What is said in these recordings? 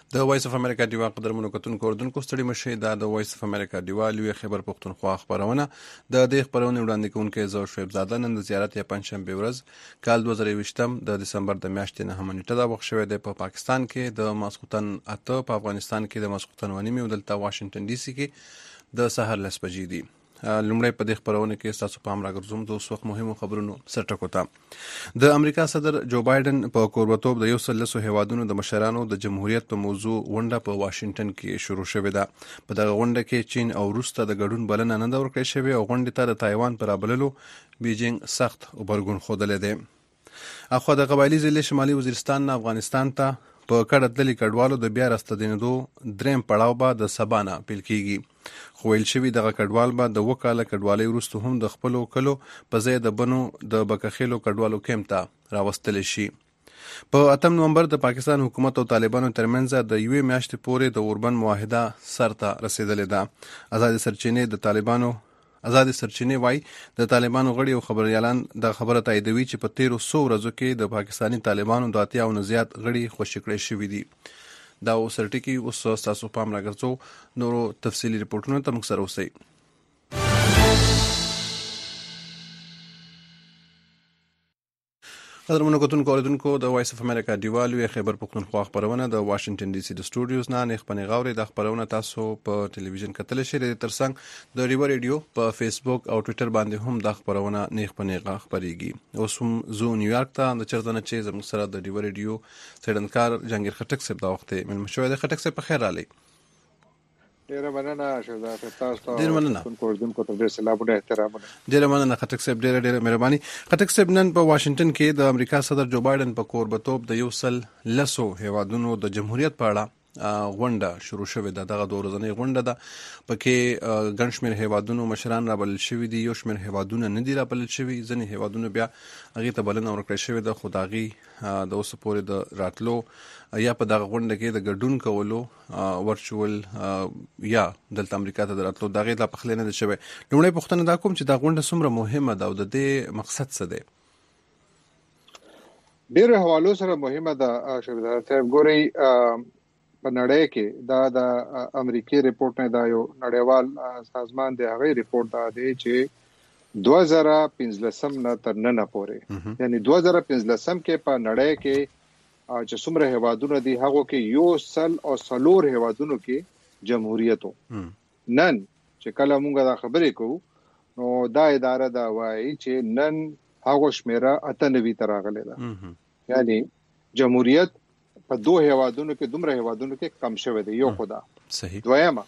د وایس اف امریکا دیوا قدرمنو کتونکو اردوونکو ستړي مشي دا د وایس اف امریکا دیوا لوی خبر پښتونخوا خبرونه د دې خبرونه وړاندې کوونکې زو شعیب زاده نن د زیارت یا پنځشنبه ورځ کال 2020 د دسمبر د میاشتې نه نیټه دا وخت شوې ده په پاکستان کې د ماسختن اته په افغانستان کې د ماسختن ونیمه ودلته واشنگټن ډي سي کې د سحر لس بجې دي. لومړی په دې خبرونه کې تاسو پام راګرځوم د اوس وخت مهمو خبرونو سرټکو ته. د امریکا صدر جو بایدن په کوربتوب د 113 هیوادونو د مشرانو د جمهوریت په موضوع غونډه په واشنگټن کې شروع شوې ده. په دغه غونډه کې چین او روس ته د ګډون بلنه نه ده ورکړې شوې او غونډې ته د تایوان پر رابللو بیجینګ سخت غبرګون ښودلی دی. اخو د قبایلی ضلع شمالي وزیرستان نه افغانستان ته په کډه تللي کډوالو د بیا راستنېدو دریم پړاو به د سبا نه پیل کیږي. خو ویل شوي دغه کډوال به د وکاله کډوالۍ وروسته هم د خپلو کلو په ځای د بنو د بکخېلو کډوالو کیمپ ته راوستلی شي. په 8 نومبر د پاکستان حکومت او طالبانو ترمنځ د یوې میاشتې پورې د اوربند معاهده سر ته رسیدلې ده. آزاد سرچینې وای د طالبانو غړي او خبريالان د خبره تاییدوي چې په 1300 ورځو کې د پاکستانی طالبانو د 80 او زیات غړي خوشی کړي شوي دي. دا سرټکی اوس تاسو پام راګرځو نورو تفصیلی ریپورتونو ته موږ سره اوسئ. قدرمنو کتونکو اوریدونکو د وایس اف امریکا دیوال وی خبر پښتونخوا خبرونه د واشنگټن ډي سي د سټوډیوز نه نخبني غاوري د خبرونه تاسو په ټلویزیون کتل شئ. ترڅنګ د ریو ریډیو په فیسبوک او ټوئیټر باندې هم د خبرونه نخبني غا خبريږي. اوس هم زو نیویارک ته د چرته چې زموږ سره د ریو ریډیو سیډنکار جنگیر خټک صاحب دا وخت مل مشوي د خټک صاحب په خیر علي. ډیره مننه شهزاده تاسو ډیره مننه کوردونکو ته ډیر سلام او احترام. ډیره مننه خټک صاحب ډیره مهرباني. خټک صاحب نن په واشنگټن کې د امریکا صدر جو بایدن په کوربتوب د 113 هیوادونو د جمهوریت په اړه غونډه شروع شوې ده. دغه 2 ورځنۍ غونډه ده پکې ګڼ شمېر هیوادونو مشران رابلل شوي دي. یو شمېر هیوادونه نه دي رابلل شوي. ځینې هیوادونو بیا هغې ته بلنه ورکړې شوې ده خو د هغې د اوسه پورې د راتلو یا په دغه غونډه کې د ګډون کولو ورچوال یا دلته امریکا ته د راتلو د هغې لا پخلی نه ده شوی. لومړی پوښتنه دا کوم چې دا غونډه څومره مهمه ده او د دې مقصد څه دی؟ ډیرو حوالو سره مهمه ده شهزاده صاحب. ګورئ په نړۍ کې دا د امریکای ریپورت نه دا یو نړیوال سازمان دی. هغه ریپورت دا دی چې 2015 نه تر نن پورې یعنی 2015 کې په نړۍ کې چې څومره هیوادونه دي هغه کې یو سل او سلور هیوادونو کې جمهوریتو. نن چې کله موږ دا خبرې کوو نو دا اداره دا وایي چې نن هغه شمیره 98 تر راغله ده. یعنی جمهوریت په 2 هیوادونو کې دومره هیوادونو کې کم شوه دی. یو خدا صحیح دویمه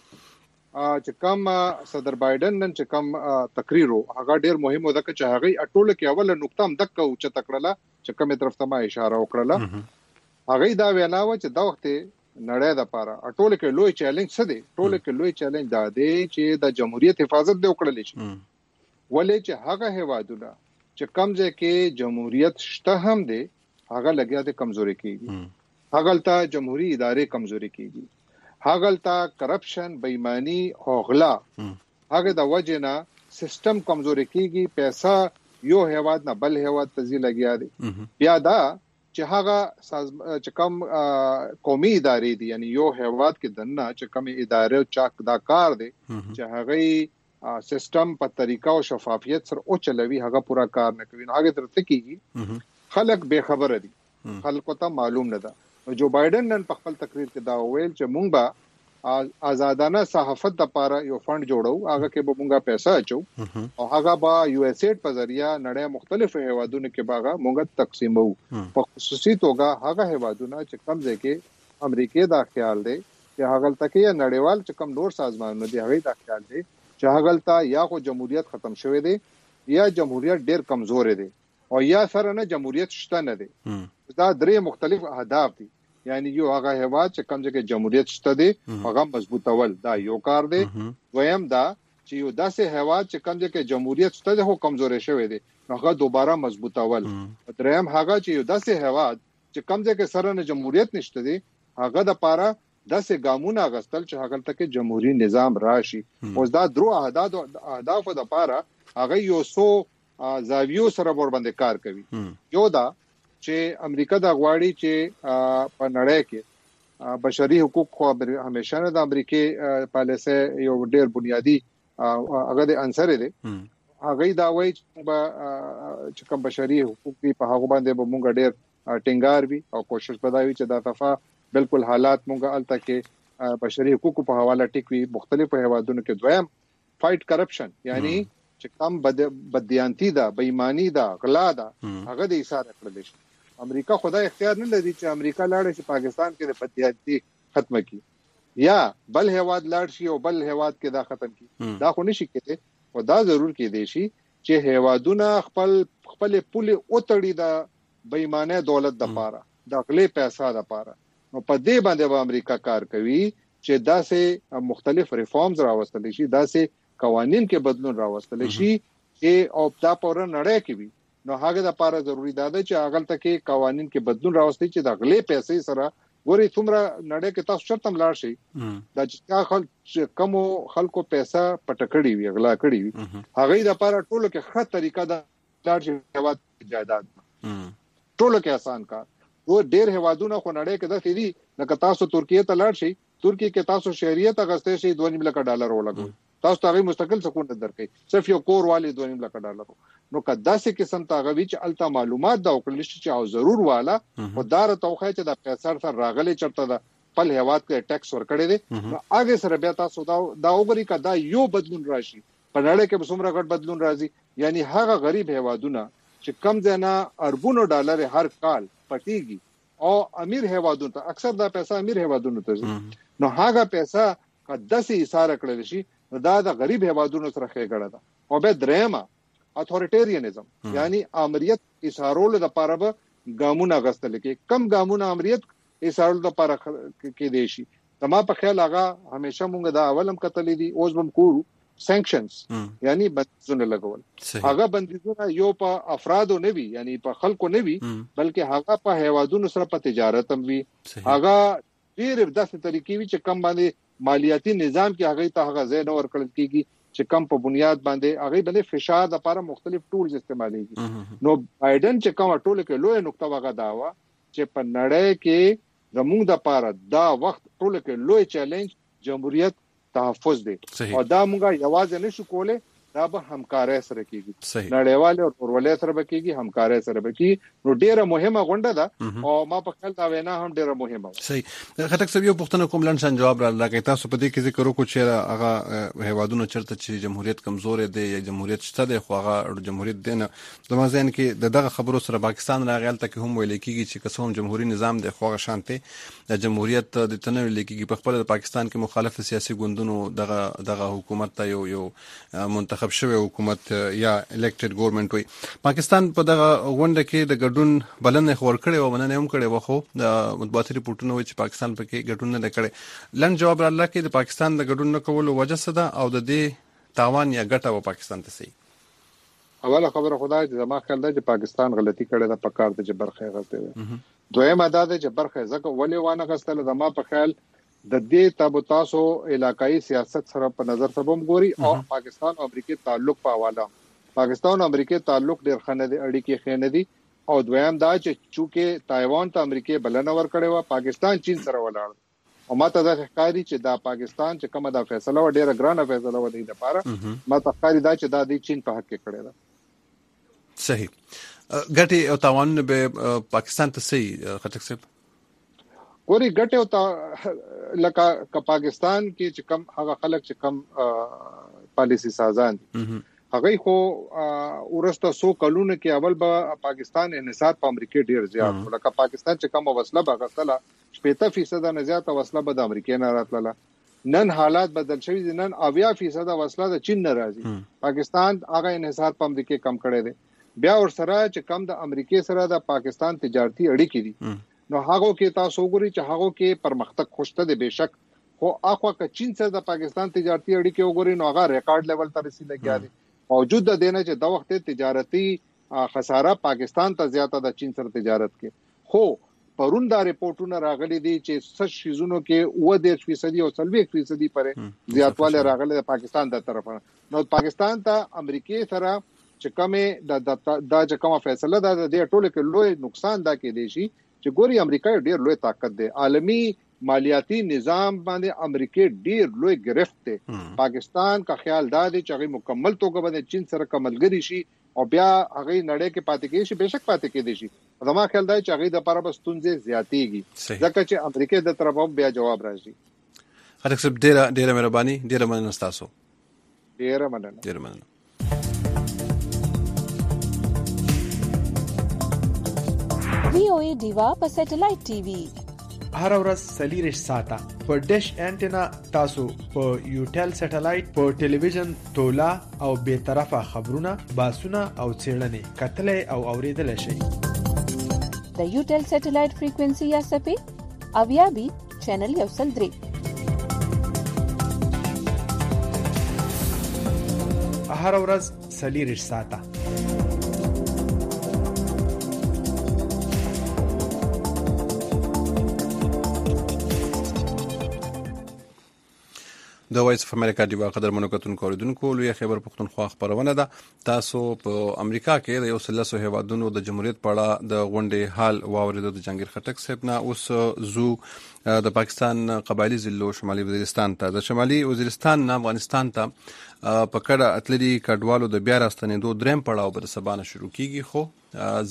چې کم صدر بایدن نن چې کم تقریر هغه ډیر مهم و ده چې هغه اټوله کې اوله نقطه هم دک او چې تکړه چې کومه طرف ته ما اشاره وکړه هغه دا ویلاوه چې دا وخت نړۍ د پاره اټوله کې لوی چیلنج څه دی. ټوله کې لوی چیلنج دا دی چې د جمهوریت حفاظت دی وکړل شي. ولې چې هغه هیوادونه چې کمزې کې جمهوریت شته هم دی هغه لګیا دي کمزوري کیږي. هغه ته جمهوریت ادارې کمزوري کیږي. هغه ته کرپشن بېایمانی او غلا هغه د وجنه سیستم کمزوري کیږي. پیسې یو هیواد نه بل هیواد ته ځي لګیا دي. بیا دا چې هغه چې کوم قومي ادارې دي یعنی یو هیواد کې دنه چې کوم ادارې چاک دا کار دي چې هغه سیستم په طریقه او شفافیت سره او چلوي هغه پورا کار نه کوي. هغه ترته کیږي خلک به خبره دي. خلکو ته معلوم نه ده. جو بایدن نن په خپل تقریر کې دا ویل چې مونږ به آزادانه صحافت لپاره یو فند جوړو. هغه کې به مونږه پیسې اچو او هغه به یو اس ایډ په ذریعہ نړۍ مختلفو هیوادونو کې باغه مونږه تقسیمو. په خصوصي توګه هغه هیوادونه چې کم ځای کې امریکای دا خیال دی چې هغه تک یې نړیوال چې کم نور سازمانونه دي هغه دا خیال دی چې هغه ته یا خو جمهوریت ختم شوی دی یا جمهوریت ډیر کمزور دی او یا سره نه جمهوریت شته نه دی. دا درې مختلف اهداف دي. یعنی یو هغه هیواد چې کوم ځای کې جمهوریت شته دی هغه مضبوطول دا یو کار دی. دویم دا چې یو داسې هیواد چې کوم ځای کې جمهوریت شته دی خو کمزوري شوی دی هغه دوباره مضبوطول. دریم هغه چې یو داسې هیواد چې کوم ځای کې سره نه جمهوریت نشته دی هغه د پاره داسې ګامونه غستل چې هغه تک جمهوریت نظام راشي. اوس دا درو اهداف د پاره هغه یو سو زاویو سره ور باندې کار کوي. یو دا چې امریکا دا غواړي چې په نړۍ کې بشري حقوق خو همیشه نه د امریکای پالیسي یو ډیر بنیادی هغه د عنصر دی هغه دا وایي چې کوم بشري حقوق دی په هغه باندې به مونږ ډیر ټینګار وي او کوشش بدایي چې دا دفعه بالکل حالات مونږه الته کې بشري حقوق په حواله ټیک وي مختلفو هیوادونو کې دویم فایټ کرپشن یعنی چې کوم بددیانتی ده بېایمانی ده غلا ده هغه د ایثار کړل شي امریکا خدای اختیار نه لري چې امریکا لاړ شي پاکستان کې د بددیانتی ختم کړي یا بل هیواد لاړ شي او بل هیواد کې دا ختم کړي دا خو نشي کېدی او دا ضرور کېدی شي چې هیوادونه خپل پولي او تړي د بېایمانه دولت د پاره د غلې پیسې د پاره نو په دې باندې به امریکا کار کوي چې داسې مختلف ریفارمز راوستل شي داسې قوانين کې بدلون راوستل شي چې او دا پوره نړۍ کې وي نو هغه د لپاره ضروری ده چې هغه تل قوانين کې بدلون راوستي چې د غلې پیسې سره ګوري څومره نړۍ کې تاسو شرط هم لاړ شي دا چې کوم خلکو پیسې پټکړی وي غلا کړی وي هغه د لپاره ټولو کې ښه طریقه ده لاړ شي هیواد جائیداد ټولو کې آسان کار و ډېر هیوادونه خو نړۍ کې د سړي لکه تاسو ترکیه ته لاړ شي ترکیه کې تاسو شهريت اغستې شي 2.5 لک ډالر ولګوي تاسو ته مستقل سکون درکې صرف یو کور والی 2.5 لک ډالر نو کدا سه قسم تاغوي چې التا معلومات دا وکړل شي چې او ضرور والا او دار توخه چې د پیسې سره راغلي چرته دا پل هیواد کې ټیکس ورکړي دي نو هغه سره بیا تاسو دا وګوري کدا یو بدلون راشي په نړۍ کې به څومره غټ بدلون راځي یعنی هغه غریب هیوادونه چې کم ځنه اربونو ډالر هر کال پټيږي او امیر هیوادونو ته اکثر دا پیسې امیر هیوادونو ته نو هغه پیسې کدا سه اشاره کړل شي دا د غریب هیوادونو سره ښه غړه ده او به درېما اتھورټیرینزم یعنی امریت اشارول د لپاره به ګامونه غستل کې کم ګامونه امریت اشارول د لپاره کې دي شي تما په خیال هغه همیشه مونږ دا اولم کتلې دي اوس هم کو سانکشنز یعنی بندیزونه لګول هغه بندیزونه یو په افرادو نه وي یعنی په خلکو نه وي بلکې هغه په هیوادونو سره په تجارت هم وي هغه ډیر داسې طریقې وي چې کم باندې مالیاتي نظام کې هغه ته هغه ځای نه ورکړل کیږي چې کم په بنیاد باندې هغه باندې فشار لپاره مختلف ټولز استعمالېږي نو بایدن چې کوم ټول کې لوی نقطه وغه داوا چې په نړۍ کې زموږ د لپاره دا وخت ټول کې لوی چیلنج جمهوریت تحفظ دی او دا موږ یوازې نشو کولای دا به همکارۍ سره کیږي نړیوال او ورولې سره به کیږي همکارۍ سره به کیږي نو ډیره مهمه غونډه ده او ما په خپل دا وینا هم ډیره مهمه صحیح خټک صاحب یو پوښتنه کوم لنډ جواب را لګی تاسو په دې کې ذکر وکړو چې هغه هیوادونو چرته چې جمهوریت کمزور دی یا جمهوریت شته دی خو هغه جمهوریت دی نه زما ځین کې دغه خبرو سره پاکستان راغلی ته هم ویل کیږي چې قسم جمهوریت نظام دی خو هغه شانته د جمهوریت د تنوع لیکيږي په خپل پاکستان کې مخالف سیاسي ګوندونو دغه حکومت ته یو منتخب شوی حکومت یا الیکټډ ګورنمنت وي پاکستان په دغه غونډه کې د ګډون بلنه خور کړي او مننه هم کړي وخو د مطبوعاتي رپورټونو چې پاکستان پکې ګډون نه کړي لن جواب الله کې د پاکستان د ګډون نه کولو وجه څه ده او د دې تاوان یا ګټه و پاکستان ته سي اوله خبره خدای چې زما خیال ده چې پاکستان غلطي کړې ده په کار د جبرخه غلطي ده دویمه دا ده چې برخه ځکه ولې وانه غستل زما په خیال د دې تابو تاسو علاقائی سیاست سره په نظر سبم ګوري او پاکستان او امریکای تعلق په حواله پاکستان او امریکای تعلق ډیر خنه دي اړیکې خنه دي او دویم دا چې چونکه تایوان ته امریکای بلنه ور کړې و پاکستان چین سره ولاړ او ماته دا ښکاری چې دا پاکستان چې کومه دا فیصله و ډیره ګرانه فیصله و دی لپاره ماته ښکاری دا چې دا د چین په حق کې کړی دا صحیح ګټي او تاوان به پاکستان ته سي خټک صاحب ګوري ګټه او لکه پاکستان کې چې کم هغه خلک چې کم پالیسی سازان هغه خو ورسته 100 کلونه کې اول به پاکستان انحصار په امریکا ډیر زیات لکه پاکستان چې کم وسله بغسله 70% نه زیاته وسله به د امریکا نه راتله نن حالات بدل شوي دي نن 80% وسله د چین نه راځي پاکستان هغه انحصار په امریکا کم کړی دی بیا ور سره چې کم د امریکا سره د پاکستان تجارتي اړیکې دي نو هغه کې تاسو وګورئ چې هغه کې پرمختګ خوشته دي بشک خو اخوا ک چین سره د پاکستان تجارتي اړیکې وګورئ نو هغه ریکارډ لیول ته رسیدلی دی موجود د دینه چې د وخت تجارتي خساره پاکستان ته زیاته د چین سره تجارت کې خو پرون دا ریپورتونه راغلي دي چې څه شیزونو کې 10% او 30% پرې زیاتواله راغلي د پاکستان د طرفه نو پاکستان ته امریکای سره چې کومه د چې کومه فیصله ده د ټولو کې لوی نقصان دا کې دی شي چې ګوري امریکا ډیر لوی طاقت دی عالمی مالیاتی نظام باندې امریکای ډیر لوی گرفت دی. پاکستان کا خیال دا دی چې هغه مکمل توګه باندې چین سره کملګری شي او بیا هغه نړۍ کې پاتې کېږي، بهشک پاتې کېدي شي. زما خیال دا چې هغه د لپاره بس ستونزې زیاتېږي ځکه چې امریکای د طرفه بیا جواب راځي. خلک سب ډیره مهرباني، ډیره مننه تاسو. ډیره مننه. VOA ډیوا په سټلایټ ټي وي هر ورځ 40 ساعته په ډیش انټینا تاسو په یوټل سټلایټ په ټلویزیون تولا او به طرفه خبرونه، باسونه او څېړنې کتلې او اوریدل شي. د یوټل سټلایټ فریکوئنسي یا سپې اویابي چینل 103 هر ورځ 40 ساعته. د وایس اف امریکا ډیوا قدرمنو کتونکو اوریدونکو لوی خبر پښتونخوا خبرونه ده. تاسو په امریکا کې د یو سلسله هیوادونو د جمهوریت په اړه د غونډې حال واوریدو د جنگیر خټک صاحب نه. اوس زو د پاکستان قبایلی ضلعو شمالي وزیرستان ته. د شمالي وزیرستان نه افغانستان ته په کډه اتلري کډوالو د بیا راستنېدو دریم پړاو به سبانه شروع کیږي، خو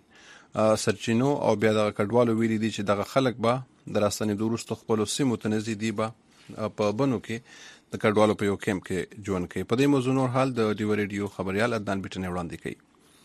ځای سرچینو او بیا د کډوالو ویلي دي چې دغه خلک به د راستنېدو وروسته خپل سیمو ته نږدې دي به په بنو کې د کډوالو په یو کیمپ کې ژوند کوي. په دې موضوع نور حال د ډیو ریډیو خبريال عدنان بیٹن وړاندې کوي.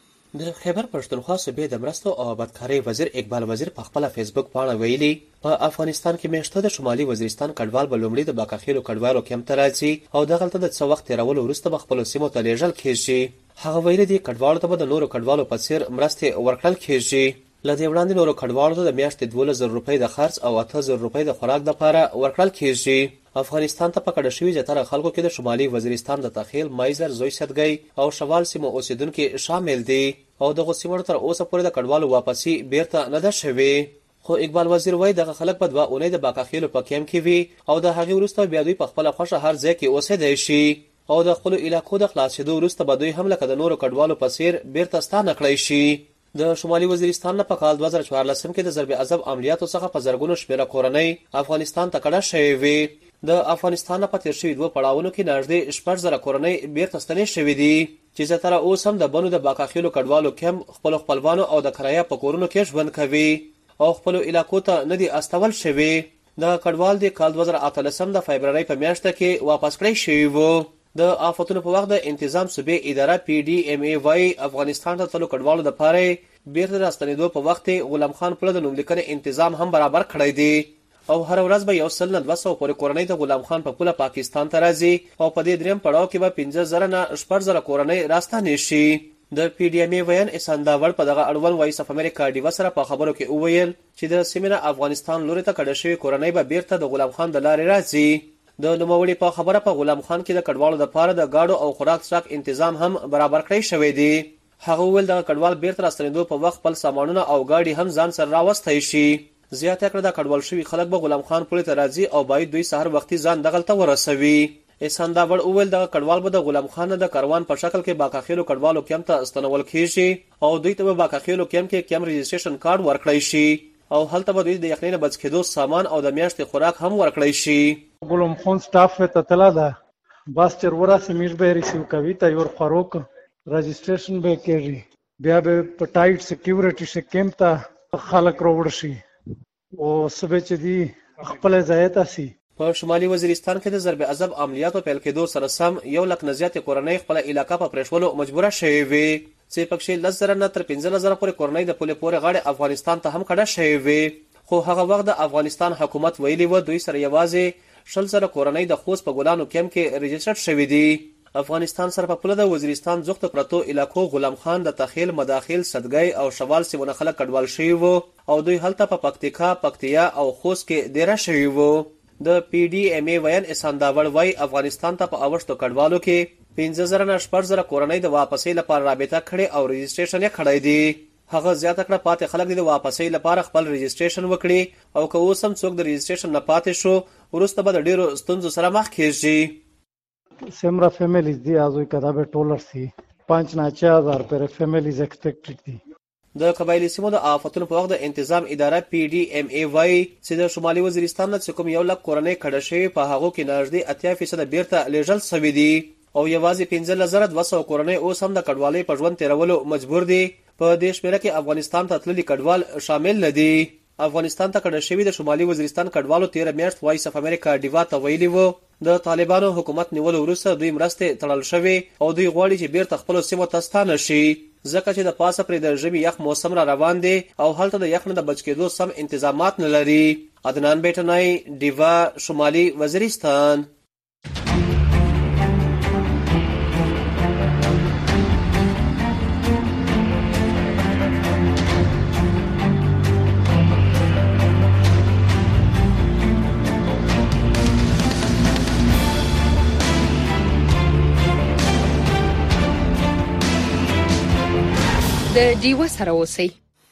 د خیبر پښتونخوا صوبې د مرستو او آبادکارۍ وزیر اقبال وزیر په خپل فیسبوک باندې ویلي په افغانستان کې میشته د شمالي وزیرستان کډوال به لومړی د باکاخیلو کډوالو کیمپ ته راځي او دغلته د څو وخت تیرولو وروسته به خپل سیمو ته لیږل کیږي. هغه ویلي دي کډوالو ته به د نورو کډوالو په څیر مرستې ورکړل کیږي. لدې وړاندې نورو کډوالو ته د میاشتې 12,000 روپۍ د خرڅ او 8,000 روپۍ د خوراک لپاره ورکړل کیږي. افغانستان ته په کډه شوي زیاتره خلکو کې د شمالي وزیرستان د تخیل، مایزر، زوی سدګي او شوال سیمو اوسیدونکو شامل دي او دغه سیمو تر اوسه پورې د کډوالو واپسی بیرته نه ده شوې. خو اقبال وزیر وایي دغه خلک په 2 اونۍ د باکاخیلو په کیمپ کې وي او د هغې وروسته بیا دوی په خپله خوښه هر ځای کې اوسېدی شي او د خپلو علاقو د خلاصېدو وروسته به دوی هم لکه د نورو کډوالو په څیر بیرته ستانه کړی شي. د شمالي وزیرستان نه په کال 2014 کې د ضرب عذاب عملیاتو څخه په زرګونو شمیره کورنۍ افغانستان ته کډه شوې وي. د افغانستان نه په تیر شوي 2 پړاوونو کې نږدې 6,000 کورنۍ بیرته ستنې شوې دي چې زیاتره اوس هم د بنو د باکاخیلو کډوالو کیمپ خپلو خپلوانو او د کرایه په کورونو کې ژوند کوي او خپلو علاقو ته نه دي استول شوي. د کډوال د کال 2018 د فبرवरी په میاشت کې واپس کړی شوی وو. د آفتونو په وخت د انتظام صوبې اداره PDMA وايي افغانستان ته تلو کډوالو د پاره بیرته راستنېدو په وخت غلام خان پله د نوملیکنې تنظیم هم برابر کړی دی او هر ورځ به 100 پورې کورنۍ د غلام خان په پله پاکستان ته راځي او په دې دریم پړاو کې به 15,000 نه 14,000 کورنۍ راستنې شي. د PDMA ویان اسانداور په دغه اړوند وایس اف امریکا ډیوا سره په خبرو کې وویل چې د سیمه افغانستان لوري ته کډه شوی کورنۍ به بیرته د غلام خان د لارې راځي. د نوموړي په خبره په غلام خان کې د کډوالو د پاره د گاډو او خوراک څښاک تنظیم هم برابر کړی شوی دی. هغه ویل د کډوال بیرته راستنېدو په وخت خپل سامانونه او گاډي هم ځان سره راوستای شي. زیاته کړه د کډوال شوی خلک به غلام خان پورې ته راځي او باید دوی سحر وختي ځان دغلته ورسوي. اسانداور ویل د کډوال به د غلام خان د کاروان په شکل کې باکاخیلو کډوالو کیمپ ته استنول کیږي او دوی ته به باکاخیلو کیمپ کې کیمپ رجسټریشن کارت ورکړی شي او هلته به دوی د یخنۍ نه بچ کېدو سامان او د میاشتې خوراک هم ورکړی شي. غلام خان سټاف ته تلا ده بس چر وراسه میش به ریسیو کوي ته یور خوراک رجسټریشن به کوي بیا به په ټایټ سکیورټي شه کیمپ ته خلک راوړ شي او سبه چې دی خپل ځای ته سي. په شمالي وزیرستان کې د ضرب عذاب عملیاتو پیل کېدو سره سم 100,000 نه زیاتې کورنۍ خپل علاقه په پرېښولو مجبوره شوې وي چې پکې 10,000 نه تر 15,000 پورې کورنۍ د پولې پورې غاړې افغانستان ته هم کډه شوې وي. خو هغه وخت د افغانستان حکومت ویلي و دوی سره یوازې 100,000 کورنۍ د خوست په ګلانو کیمپ کې رجسټر شوې دي. افغانستان سره په پوله د وزیرستان زغت پرتو علاقو غلام خان د تخیل، مداخل، صدګي او شوال سیمونه خلک کډوال شوي وو او دوی هلته په پکتیکا، پکتیا او خوست کې ډیره شوي وو. د PDMA ویان اسانداور وای افغانستان ته په اوښتو کډوالو کې 15,000 نه 14,000 کورنۍ د واپسۍ لپاره رابطه کړې او رجسټریشن یې کړی دی. هغه زیاته کړه پاتې خلک د واپسۍ لپاره خپل رجسټریشن وکړي او که اوس هم څوک د رجسټریشن نه پاتې شو وروسته به د ډیرو ستونزو سره مخ کیږي. Sembra families di azo kada be $5,000 per families expected di. د قبایلی سیمو د آفتونو په وخت د انتظام اداره PDMA وایي چې د شمالي وزیرستان نه کوم 1 لک کورنۍ کډه شوي په هغو کې نږدې 80% بیرته لیږل شوي دي او یوازې 15200 کورنۍ اوس هم د کډوالۍ په ژوند تیرولو مجبور دي. په دې شمیره کې افغانستان ته تللي کډوال شامل نه دي. افغانستان ته کډه شوي د شمالي وزیرستان کډوالو 13 میاشت وایس اف امریکا ډیوا ته ویلي وو د طالبانو حکومت نیولو وروسته دوی مرستې تړل شوي او دوی غواړي چې بیرته خپلو سیمو ته ستانه شي ځکه چې د پاسه پرې د ژمي یخ موسم را روان دی او هلته د یخ نه د بچ کېدو سم انتظامات نه لري. عدنان بیټنای، ډیوا، شمالي وزیرستان. د ډیوا سره اوسئ.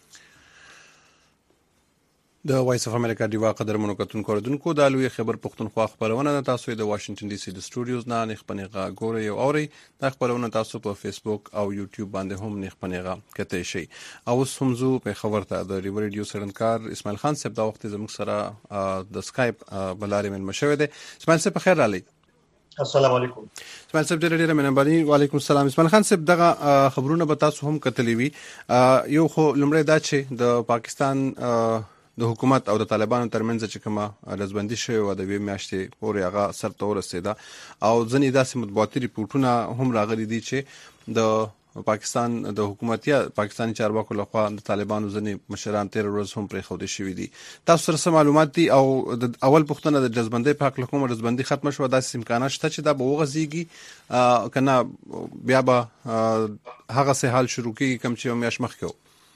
د وایس اف امریکا ډیوا قدرمنو کتونکو اوریدونکو د لوی خبر پښتونخوا خبرونه د تاسو د واشنگټن ډي سي د سټوډیوز نه نخبنيغه ګوري او اوري. د خبرونه تاسو په فیسبوک او یوټیوب باندې هم نخبنيغه کته شي. او سمزو په خبر ته د ریور ریډیو سرنکار اسماعیل خان صاحب د وخت زموږ سره د سکایپ بلارې من مشوي دي. اسماعیل صاحب خیر علي. السلام علیکم. اسماعیل صاحب ډېر مننه. وعلیکم السلام. اسماعیل خان صاحب دغه خبرونه به تاسو هم کتلی وي. یو خو لمړی دا چې د پاکستان د حکومت او د طالبانو ترمنځ چې کومه رزبندي شوې و د وی میاشتې پورې هغه سر ته ورسېده او ځینې داسې مطبوعاتي ریپورټونه هم راغلي دي چې د پاکستان د حکومت یا پاکستاني چارواکو لخوا د طالبانو ځینې مشران 13 ورځې هم پرېښودل شوي دي. تاسو سره څه معلومات دي او د اول پوښتنه د رزبندۍ په هکله کومه رزبندي ختمه شوه داسې امکانات شته چې دا به وغځېږي که نه بیا به هغسې حال شروع کېږي کوم چې یو میاشت مخکې و؟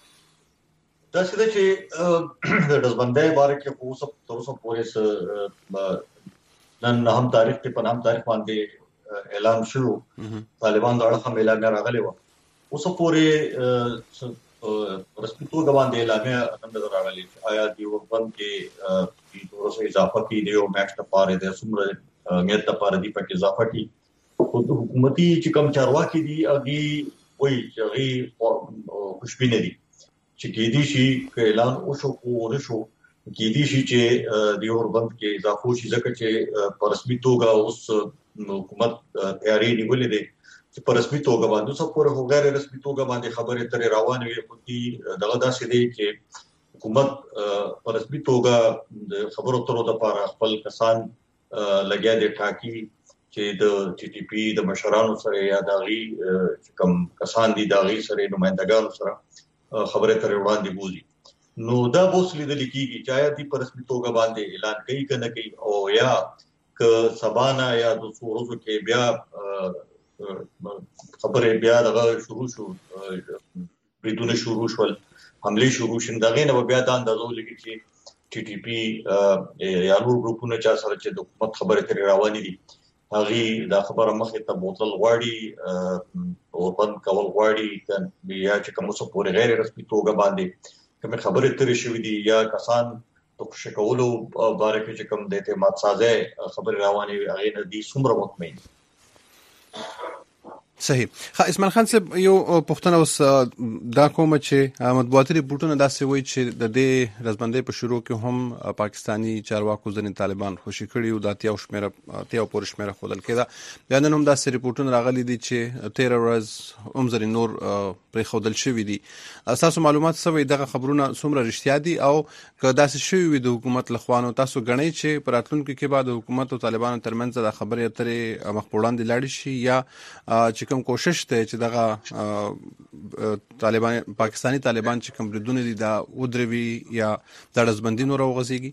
دا څه ده چې د رزبندۍ باره کې خو تر اوسه پورې نن هم تاریخ کې په نام تاریخ باندې اعلان شو. طالبان دا هم اعلان راغلی و. اوس پورې رسمي توګه باندې اعلان نه راغلی. آیا دی وربند کې د ورسې اضافه کې دی او میاشت لپاره د څومره میاشت لپاره دی پکې اضافه کې خو د حکومتي چې کوم چارواکي دي هغه وایي چې هغه خوشبینه دي چې کې دي شي ک اعلان وشو او نشو کې دي شي چې د وربند کې اضافه شي ځکه چې په رسمي توګه اوس حکومت تیاری نیولې دي چې په رسمي توګه باندې څو پورې هو غیر رسمي توګه باندې خبرې ترې روانې وي خو دي دغه داسې دي چې حکومت په رسمي توګه د خبرو ترو د لپاره خپل کسان لګیا دي ټاکي چې د ټي ټي پی د مشرانو سره یا داغي کوم کسان دي داغي سره نمائندګانو سره خبرې ترې وړاندې بوزي. نو دا بوسلې د لیکيږي چې آیا دي په رسمي توګه باندې اعلان کوي کنه کوي او یا ک سبانا یا د څورو کې بیا خبره بیا دغه شروع شو بریدونه شروع شول حمله شروع شین دغه نه بیا د اندازو لګي چې ټي ټي پی یا نور ګروپونه چا سره چې د حکومت خبره ترې روانې دي هغه دا خبره مخې ته بوتل غواړي او بند کول غواړي کنه یا چې کوم څه پورې غیر رسمي توګه باندې کوم خبره ترې شوې دي یا کسان په شکولو باره کې چې کوم د اعتماد سازه خبر روانې هغه نه دي څومره مطمئن. صحیح. اسماعیل خان صاحب یو پښتنه اوس دا کوم چې مطبوعاتي ریپورټونه داسې وایي چې د دې رزبندۍ په شروع کې هم پاکستاني چارواکو ځینې طالبان خوشي کړي او د اتیا پورې شمیره ښودل کېده. بیا نن هم داسې ریپورټونه راغلي دي چې 13 ورځ هم ځینې نور پرېښودل شوي دي. تاسو معلومات څه وایي دغه خبرونه څومره رښتیا دي او که داسې شوي وي د حکومت لخوا نو تاسو ګڼئ چې په راتلونکي کې به د حکومت او طالبانو ترمنځ د خبرې اترې مخ په وړاندې لاړې شي یا چې کوم کوشش ته چې دغه طالبان پاکستانی طالبان چې کوم بریدونه دي دا ودروي یا د رزبندۍ نور وغځيږي؟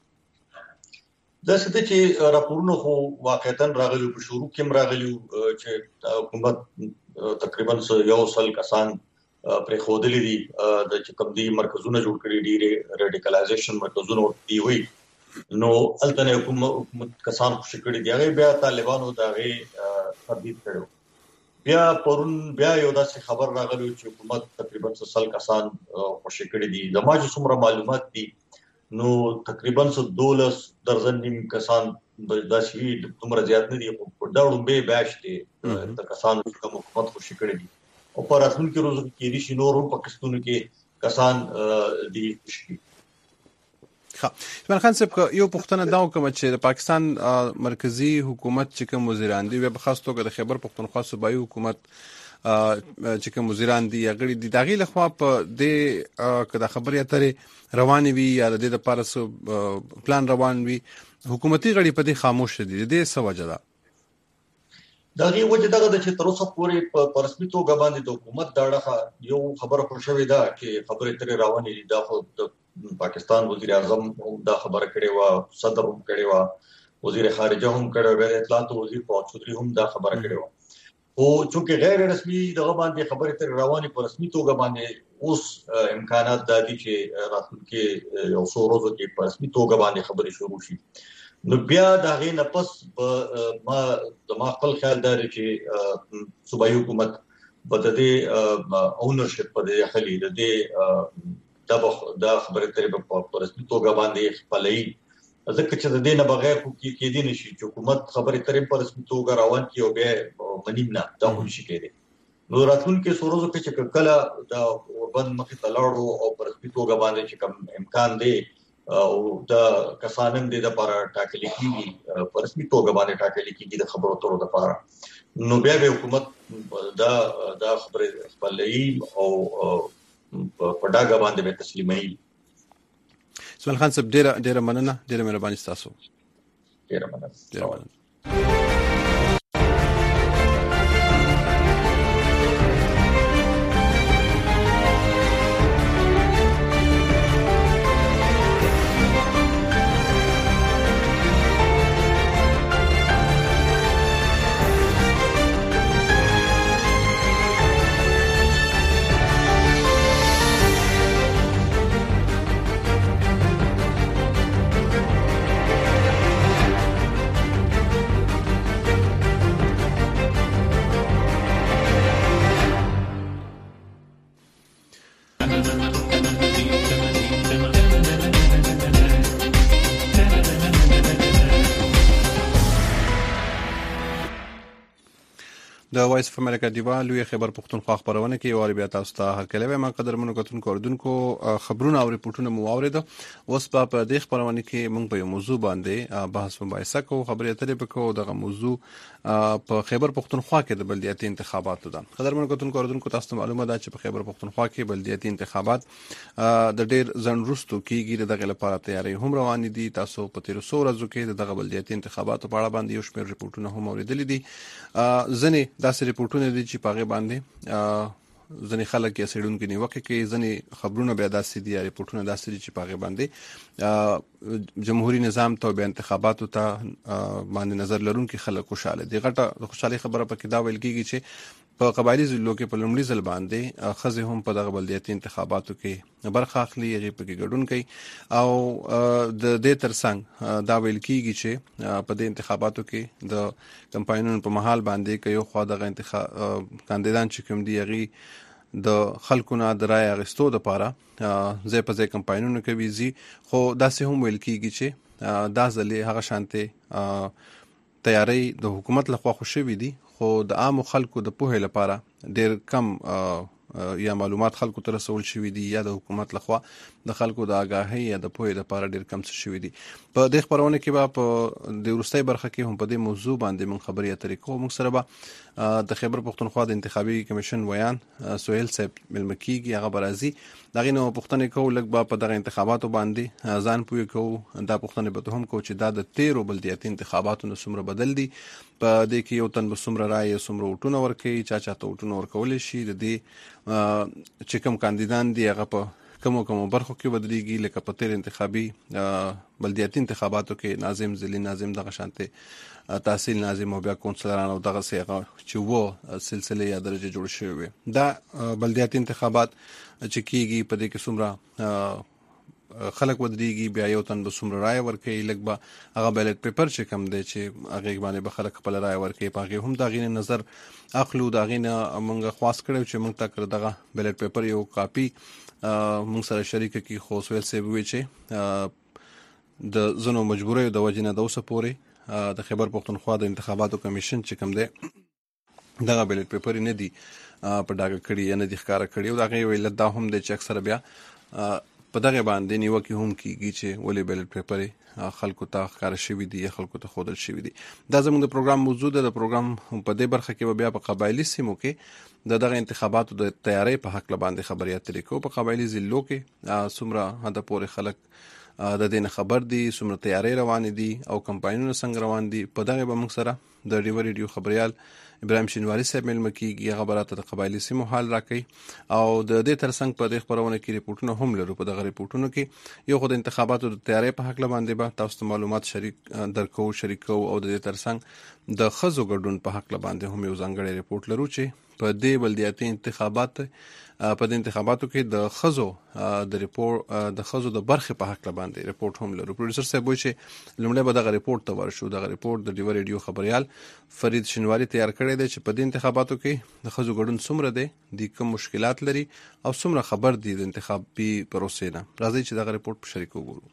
دا څه چې راپورونه خو واقعا راغلي په شروع کې راغلي چې حکومت تقریبا یو سل کسان پرې خودلې دي د چې کوم دي مرکزونه جوړ کړي دي ریډیکلایزیشن مرکزونه ورته وي نو الته حکومت کسان خوشي کړي دي هغه بیا طالبانو دغه تردید کړو. بیا پرون بیا یو داسې خبر راغلی چې حکومت تقریبا 100 کسان خوشي کړي دي. زما چې څومره معلومات دي نو تقریبا 12 درجن نیم کسان داسې دومره زیات نه دي خو دا وړاندې بیاش دي د کسانو چې کوم حکومت خوشي کړي دي او په راتلونکي ورځو کې دي چې نور په پاکستان کې کسان دي شي. عثمان خان صاحب یو پوښتنه دا وکړم چې د پاکستان مرکزی حکومت چې کوم وزیران دي په خاص توګه د خیبر پختونخوا صوبایي حکومت چې کوم وزیران دي غړي دي داغي لخوا په دې کدا خبرې اترې روان وي یا د دې لپاره پلان روان وي حکومتي غړي په دې خاموش دي د دې څه وجه ده؟ دغه وجه دغه د چې تر اوسه پورې په رسمي توګه باندې د حکومت داړه یو خبره خو شوې ده چې خبرې ترې روانې دي. دا خو د پاکستان وزیر اعظم هم دا خبره کړې و، صدر هم کړې و، وزیر خارجه هم کړې و، اطلاعات وزیر فواد چودھری هم دا خبره کړې و. او چونکه غیر رسمي دغه باندې خبرې ترې روانې په رسمي توګه باندې اوس امکانات د دې چې راتلونکي یو څو ورځې کې په رسمي توګه باندې خبرې شروع شي. نو بیا دا غي نه پس ما خپل خیال دی چې صوبایي حکومت بددي اونرشپ په دې خلی د دا خبره ترې په رسمي توګه باندې خپلې ځکه چې د دې نه بغیر کې دي نشي چې حکومت خبره ترې په رسمي توګه روان کی او به منیم نه دا هم شي کېږي. نو راتلونکي سورزو کې چې کله دا اوربند مخې ته لاړو او په رسمي توګه باندې چې کوم امکان دی او دا کسانم دې د لپاره ټاکل کیږي په رسمي توګه باندې ټاکل کیږي د خبرو اترو لپاره. نو بیا به حکومت دا خبره خپلې او په ډاګه باندې به تسلیمي. عثمان خان صاحب ډېر مننه، ډېر مهرباني تاسو. ډېر مننه. د وایس اف امریکا دیوال لوی خبر پختونخوا خبرونه کې واري بیا تاسو ته هرکله ما قدرمنو کتونکو اوردونکو خبرونه او ریپورتونه مو اوریدو. اوس په دې خبرونه کې موږ په یو موضوع باندې بحث مباحثه کوو، خبرې اترې وکړو. دغه موضوع په خیبر پختونخوا کې د بلدیاتي انتخاباتو ده. قدرمنو کتونکو اوردونکو تاسو ته معلومه ده چې په خیبر پختونخوا کې بلدیاتي انتخابات د ډېر ځنډرستو کېږي. دغه لپاره تیاری هم روان دي. تاسو په تیر څو ورځو کې دغه بلدیاتي انتخاباتو په اړه باندې یو شمېر ریپورتونه هم اوریدلي دي. ځنې داسې ریپورتونه دي چې پاغه باندې ځنې خلک یې سړونکو نیوکه کوي، ځنې خبرونه بیا داسې دي ریپورتونه داسې دي چې پاغه باندې جمهوریت نظام ته بیا انتخاباتو ته باندې نظر لرونکي خلک خوشاله دي. غټه خوشالي خبره پکې دا ویل کیږي چې په قبایلی ضلعو کې په لومړي ځل باندې خزه هم په دغه بلدیاتي انتخاباتو کې برخه اخلي، هغه پکې ګډون کوي او د دې ترڅنګ دا ویل کیږي چې په دې انتخاباتو کې د کمپاینونو په محل باندې کې یو خوا دغه کاندیدان چې کوم دی هغه د خلکو نه د رای اخیستو لپاره ځای په ځای کمپاینونه کوي زی، خو داسې هم ویل کیږي چې دا ځلې هغه شانته تیاری د حکومت لخوا خو شوي دي، خو د عام خلکو د پوهې لپاره ډېر کم یا معلومات خلکو ته رسول شوي دي یا د حکومت لخوا د خلکو د آگاهۍ یا د پوهې لپاره ډېر کم څه شوي دي. په دې خبرونه کې به په د وروستۍ برخه کې هم په دې موضوع باندې موږ خبرې اترې کوو. موږ سره به د خیبر پختونخوا د انتخابي کمیشن ویان سهیل صاحب ملمه کیږي، هغه به راځي. د هغې نه پوښتنې کوو، لږ به په دغه انتخاباتو باندې ځان پوه کوو. دا پوښتنې به هم کوو چې دا د تیرو بلدیاتي انتخاباتو نه څومره بدل دي، په دې کې یو تن به څومره رایې څومره ووټونه ورکوي، چاته ووټونه ورکولی شي، د دې چې کوم کاندیدان دي هغه په کومو برخو کې بدلیږي. لکه په تیر انتخابي بلدیاتي انتخاباتو کې ناظم ضلعي ناظم دغه شانته تحصیل ناظم او بیا کونسلران او دغه څه چې وو سلسله یا درجه جوړ شوی وي. دا بلدیاتي انتخابات چې کیږي په دې کې څومره خلک ودرېږي، بیا یو تن به څومره رای ورکوي، لږ به هغه بیلټ پیپر چې کم دی چې هغې باندې به خلک خپله رای ورکوي، په هغې هم د هغې نه نظر اخلو. د هغې نه موږ خواست کړی چې موږ ته کړه دغه بیلټ پیپر یو کاپي موږ سره شریکه کړي، خو سهیل صاحب وویل چې د ځینو مجبوریو د وجې نه د اوسه پورې د خیبر پختونخوا د انتخاباتو کمیشن چې کوم دی دغه بیلټ پیپر نه دي په ډاګه کړي یا نه دي ښکاره کړي او د هغې یو علت دا هم دی چې اکثره بیا په دغه باندې نیوکې هم کیږي چې ولې بیلټ پیپر خلکو ته ښکاره شوي دي یا خلکو ته ښودل شوي دي. دا زموږ د پروګرام موضوع ده. د پروګرام په دې برخه کې به بیا په قبایلي سیمو کې د دغه انتخاباتو د تیاری په حق باندې خبرې اترې کوو. په قبایلي ضلعو کې څومره حد پورې خلک د دې نه خبر دي، څومره تیاری روانې دي او کمپاینونه څنګه روان دي. په دغه به موږ سره د ډیوه ریډیو خبریال ابراهیم شینواری صاحب ملمه کیږي. هغه براته د قبایلي سیمو حال راکوي او د دې ترڅنګ په دې خبرونه کې ریپورتونه هم لرو. په دغه ریپورتونو کې یو خو د انتخاباتو د تیاری په حق باندې به تاسو ته معلومات شریکو او د دې ترڅنګ د ښځو ګډون په حق باندې هم یو ځانګړی ریپورت لرو چې په دې بلدیاتي انتخاباتو کې د ښځو د برخې په حق باندې ریپورت هم لرو. پروډوسر صاحب وایي چې لومړی به دغه ریپورت ته ورشو. دغه ریپورت د ډیوه ریډیو خبریال فرید شینواری تیار کړی دی چې په دې انتخاباتو کې د ښځو ګډون څومره دی، د کوم مشکلات لري او څومره خبر دي د انتخابي پروسې نه. راځئ چې دغه ریپورت په شریک وګورو.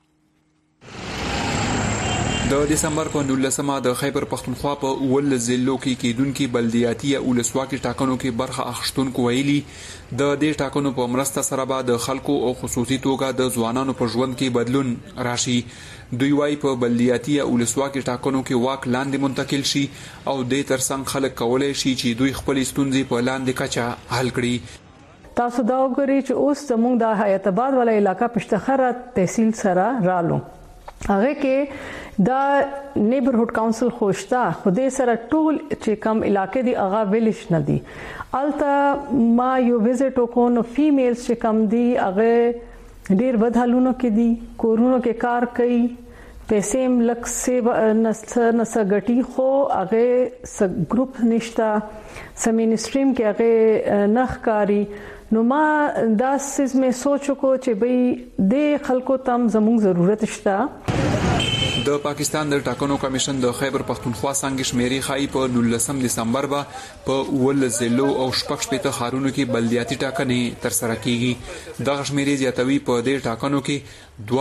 د دسمبر په 19 د خیبر پختونخوا په 19 ضلعو کې کېدونکي بلدیاتي یا ولسواکي ټاکنو کې برخه اخیستونکو ویلي د دې ټاکنو په مرسته سره به د خلکو او خصوصي توګه د ځوانانو په ژوند کې بدلون راشي. دوی وايي په بلدیاتي یا ولسواکي ټاکنو کې واک لاندې منتقل شي او د ترڅنګ خلک کولای شي چې دوی خپل ستونزې په لاندې کچه حل کړي. تاسو دا وګورئ چې اوس زموږ د حیات آباد ولا علاقہ پشتخره تحصیل سره رالو. هغه کې دا نیبرهود کونسل خوشتا خوده سره ټول چې کم علاقې دی هغه ویلیج نه دی. الته ما یو وزټ وکونو فیمیلز چې کم دی هغه ډیر بدحالونو کې دي، کورونو کې کار کوي، پیسې ملک سے نسګټي خو هغه ګروپ نشتا، سمینستریم کې هغه نخکاری. نو ما دا سیس میں سوچو کو چې بھئی د خلکو تم زموږ ضرورت شته. د پاکستان د ټاکنو کمیشن د خیبر پختونخوا څنګه شمیري خای په 19 دسمبر با په 19 ضلعو او شپږ شپږ خارونو کې بلدیاتي ټاکنې تر سره کیږي. د شمیري زیاتوي په دې ټاکنو کې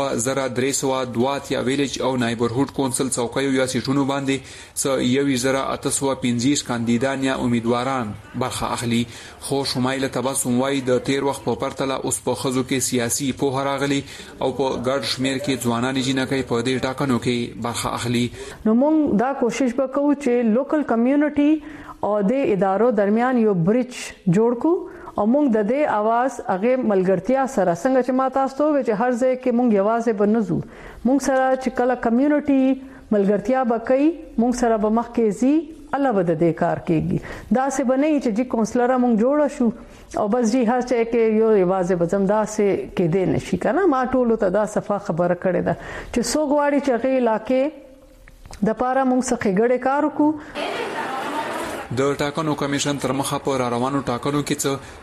2302 یا ویلیج او نایبرهود کونسل څوکیو یا سیټونو باندې 1815 کاندیدان یا امیدواران برخه اخلي. خو شمایله تبسم وای د تیر وخت په پرتله اوس په خزو کې سیاسي پوهه راغلي او په ګډ شمیر کې ځوانان جنکې په دې ټاکنو کې برخه اخلي. نو موږ دا کوشش وکړو چې لوکل کمیونټي او د ادارو درمیان یو برج جوړ کو او موږ د دې आवाज هغه ملګرتیا سره څنګه چې ما تاسو ته وې چې هر ځای کې موږ یوازې بنځو، موږ سره چې کله کمیونټي ملګرتیا وکړي موږ سره به مخ کې زی الله بده دې کار کېږي. دا څه بنې چې کونسلر موږ جوړ شو او بس جی هر ځای کې یو یوازې بزم دا څه کې دې نشي کنه. ما ټولو ته دا صفه خبره کړې ده چې څوک واړي چې هغه علاقې د پاره موږ څخه ګډه کار وکړو. د ټاکنو کمیشن تر مخه په روانو ټاکنو کې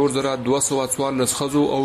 4214 خزو او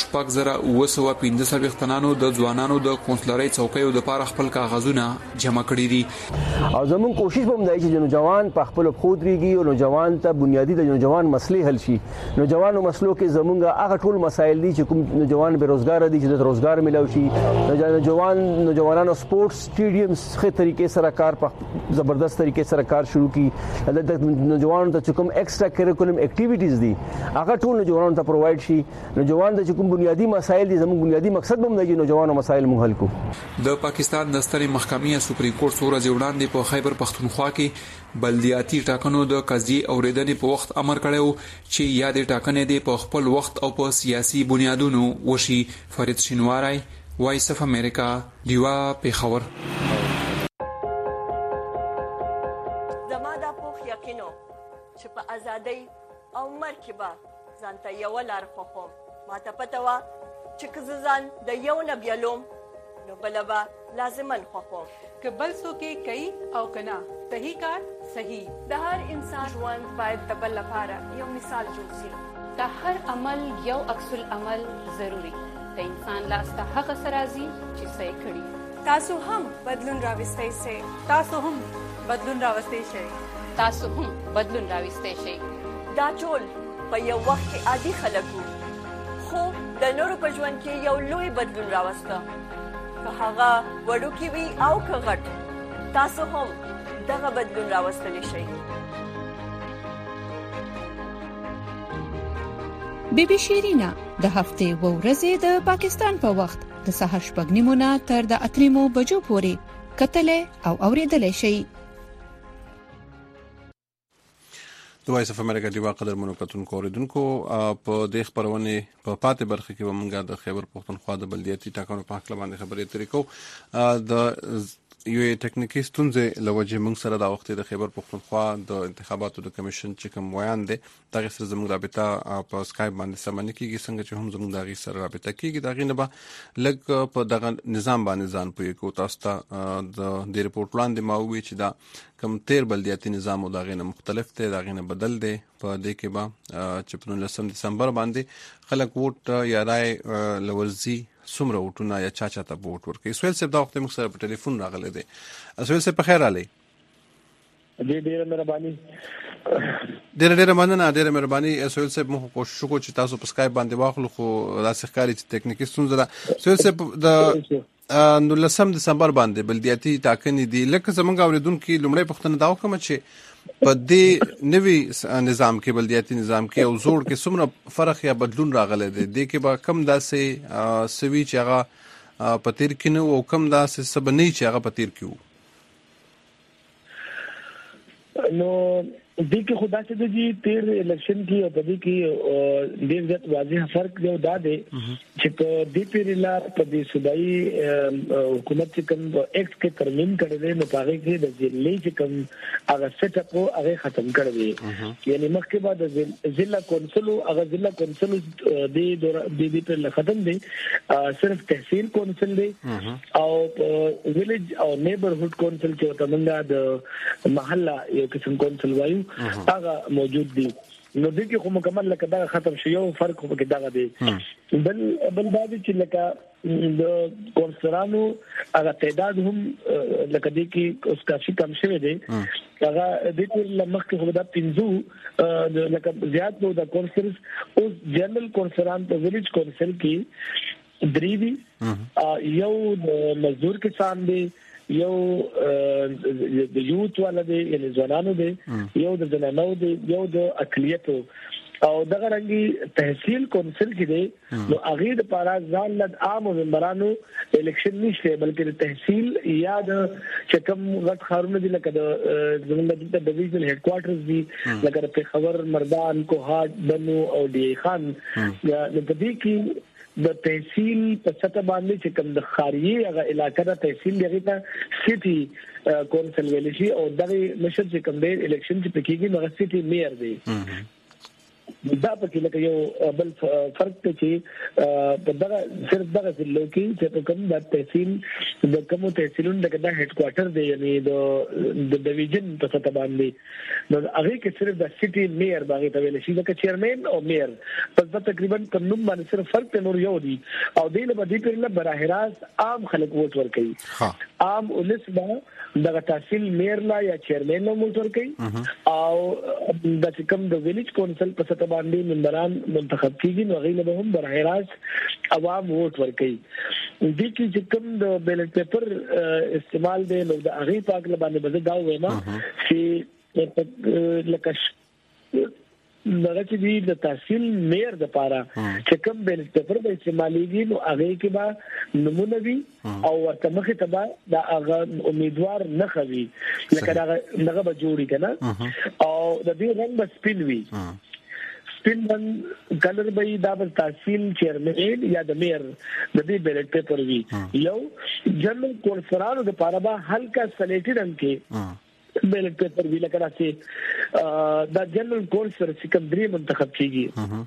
6915 تنانو د ځوانانو د کونسلرۍ څوکیو د پاره خپل کاغذونه جمع کړي دي. او زمون کوشش به مدای چې نوجوان په خپل خود ریږي او نوجوان ته بنیادی د نوجوان مسلې حل شي. نوجوانو مسلو کې زمونږ هغه ټول مسایل دي چې کوم نوجوان بیروزګار دي چې د روزګار ملو شي. نوجوانانو سپورتس سټیډیمز ښه طریقې سره کار په زبردست طریقې سره کار شروع کړي. نوجوانانو ته کوم ایکسترا کریکولم اکټیویټیز دي هغه ټول نوجوانانو ته پرووایډ شي. نوجوان د کوم بنیادی مسایل دي زموږ بنیادی مقصد هم دی چې نوجوانو مسایل مونږ حل کړو. د پاکستان د سترې محکمې سپریم کورټ سورج وړاندې په خیبر پختونخوا کې بلدیاتي ټاکنو د قضیې اوریدنې په وخت امر کړو چې یاد ټاکنې د په خپل وخت او په سیاسي بنیادونو وشي. فرید شینواری، وایس اف امریکا، دیوا پیښور. چې په ازادۍ او مرګ کې به ځانته یو لار خوښوم. ما ته پته وه چې که زه ځان د یو نه بیلوم نو بله به لازمن خوښوم. که بل څوک یې کوي او که نه صحیح کار صحیح. د هر انسان ژوند باید د بل لپاره یو مثال جوړ شي. د هر عمل یو عکس العمل ضروري. د انسان لاس ته هغه څه راځي چې څه یې کړي. تاسو هم بدلون راوستی شئ. تاسو هم بدلون راوستی شئ. تاسو هم بدلون راوستئ شئ. دا ټول په یو وخت کې عادي خلک وو خو د نورو په ژوند کې یو لوی بدلون راوسته. که هغه وړوکی وي او که غټ تاسو هم دغه بدلون راوستلی شئ. بیبي شیرینا د هفتې و ورځې د پاکستان په وخت د سهار 8:30 تر د 3 بجو پورې کتلې او اوریدلې شي. د وایس اف امریکا دی واقع درمنو کتونکو اوریدونکو په دې خبرونه په پاتې برخه کې ومنګه د خیبر پختونخوا د بلدیاتي ټاکنو په حق باندې خبرې ترې کو. د یو ټکنیکی ستونزې لوجه موږ سره د وخت د خیبر پختونخوا د انتخاباتو د کمیشن چې کوم ویان دي دغه سره زموږ رابطه په اسکایپ باندې سمونه کیږي څنګه چې هم زموږ دغه سره رابطه کیږي دغه نه به لګ په دغه نظام باندې ځان پوي کو تاسو ته د ریپورت لاندې ما وی چې دا کم تیر بلدیاتي نظام او دغه نه مختلف دی دغه نه بدل دی په دې کې به چې په 19 دسمبر باندې خلک ووټ یا رائے لورزي څومره وټونه یا چا ته ووټ ورکړي. سویل صاحب دا وخت موږ سره په ټلیفون راغلی دی. سویل صاحب په خیر علي. ډېر مهرباني. ډېر مننه. ډېر مهرباني سویل صاحب. موږ کوشش وکړو چې تاسو په اسکایپ باندې واخلو خو داسې ښکاري چې ټکنیکی ستونزه ده. سویل صاحب د 19 دسمبر باندې بلدیاتي ټاکنې دي. لکه زمونږ اوریدونکو لومړی پوښتنه دا وکړم چې په دې نوي نظام کې بلدیاتي نظام کې او زوړ کې څومره فرق یا بدلون راغلی دی؟ دې کې به کم داسې سوي چې هغه په تیر کې نه او کم داسې سبنی چې هغه په تیر کې وو؟ نو دې کې خدا څه دی تیر الیکشن کې او په دې کې ډېر زیات واضح فرق دی دا دی چې په دې پیریلا په دې صوبایي حکومت کې کوم ایکټ کې ترمیم کړی دی نو هغه کې د ضلعي چې کوم هغه سیټ اپ هغه ختم کړی دی. یعنی مخکې بعد ضلع کونسل هغه ضلع کونسل دې پر ختم دی صرف تحصیل کونسل دی او ویلیج او نیبرهود کونسل چې تمنګا د محله یو قسم کونسل وایو هغه موجود دي. نو دې کې خو مکمل لکه دا ختم شي. یو فرق خو کې دا دی بل دا چې لکه د کونسلانو هغه تعداد هم لکه دې کې اوس کافي کم شوی دی. هغه دې ټول لمخ کې خو دا 15 لکه زیات نو د کونسلز اوس جنرال کونسلان په ویلیج کونسل کې دریوی یو مزدور کسان دی یو د یوت والا دی یعنی ځوانانو دی یو د زنانو دی یو د اقلیتو او دغه رنګي تحصیل کونسل کې دی نو هغه د پارا ځان لد عام ممبرانو الیکشن نشته بلکې د تحصیل یا د چکم غټ خارونه دي لکه د زموږ د ډیویژن هډ کوارټرز دي لکه د خبر مردان کوهاټ بنو او ډی خان یا د دې کې د تحصیل په سطح باندې چې کوم د خاریه هغه علاقې د تحصیل لري ته سټي کونسل ویل شي او دغه مشر چې کوم د الیکشن چې پکېږي نو سټي میئر دی. دا پکې لکه یو بل فرق ته چې په دغه صرف دغه ضلع کې چې په کوم د تحصیل د کوم تحصیلونو دغه هډ کوارټر دی یعنی د ډیویژن په سطح باندې نو هغه کې صرف د سټي میئر باندې ته ویل شي لکه چیرمن او میئر په تقریبا کم نوم باندې صرف فرق نور یو دی او دینه په دې پیرله براه راست عام خلک ووټ ورکوي. عام ولس به دغه تحصیل میئر لا یا چیرمن نو ووټ ورکوي او د کوم د ویلیج کونسل په سطح باندې ممبران منتخب کیږي نو غیله به هم براه راست عوام ووټ ورکوي. دې کې چې کوم د بیلټ پیپر استعمال دی نو د هغه پاک باندې به دا وایما چې لکه دغه چې د تحصیل میئر د پاره چې کوم بیلټ پیپر به استعمالېږي نو هغه کې به نمونه وي او ورته مخې ته به د هغه امیدوار نه خوي لکه دغه به جوړي کنه او د دې رنګ به سپین وي. سپین رنګ کلر به دا د تحصیل چیرمن یا د میئر د دې بیلټ پیپر وي. یو جنرال کونسلانو د پاره به هلکا سلیټي رنګ کې بیلټ پیپر وی لکه راځي دا جنرال کونسل چې کوم درې منتخب کیږي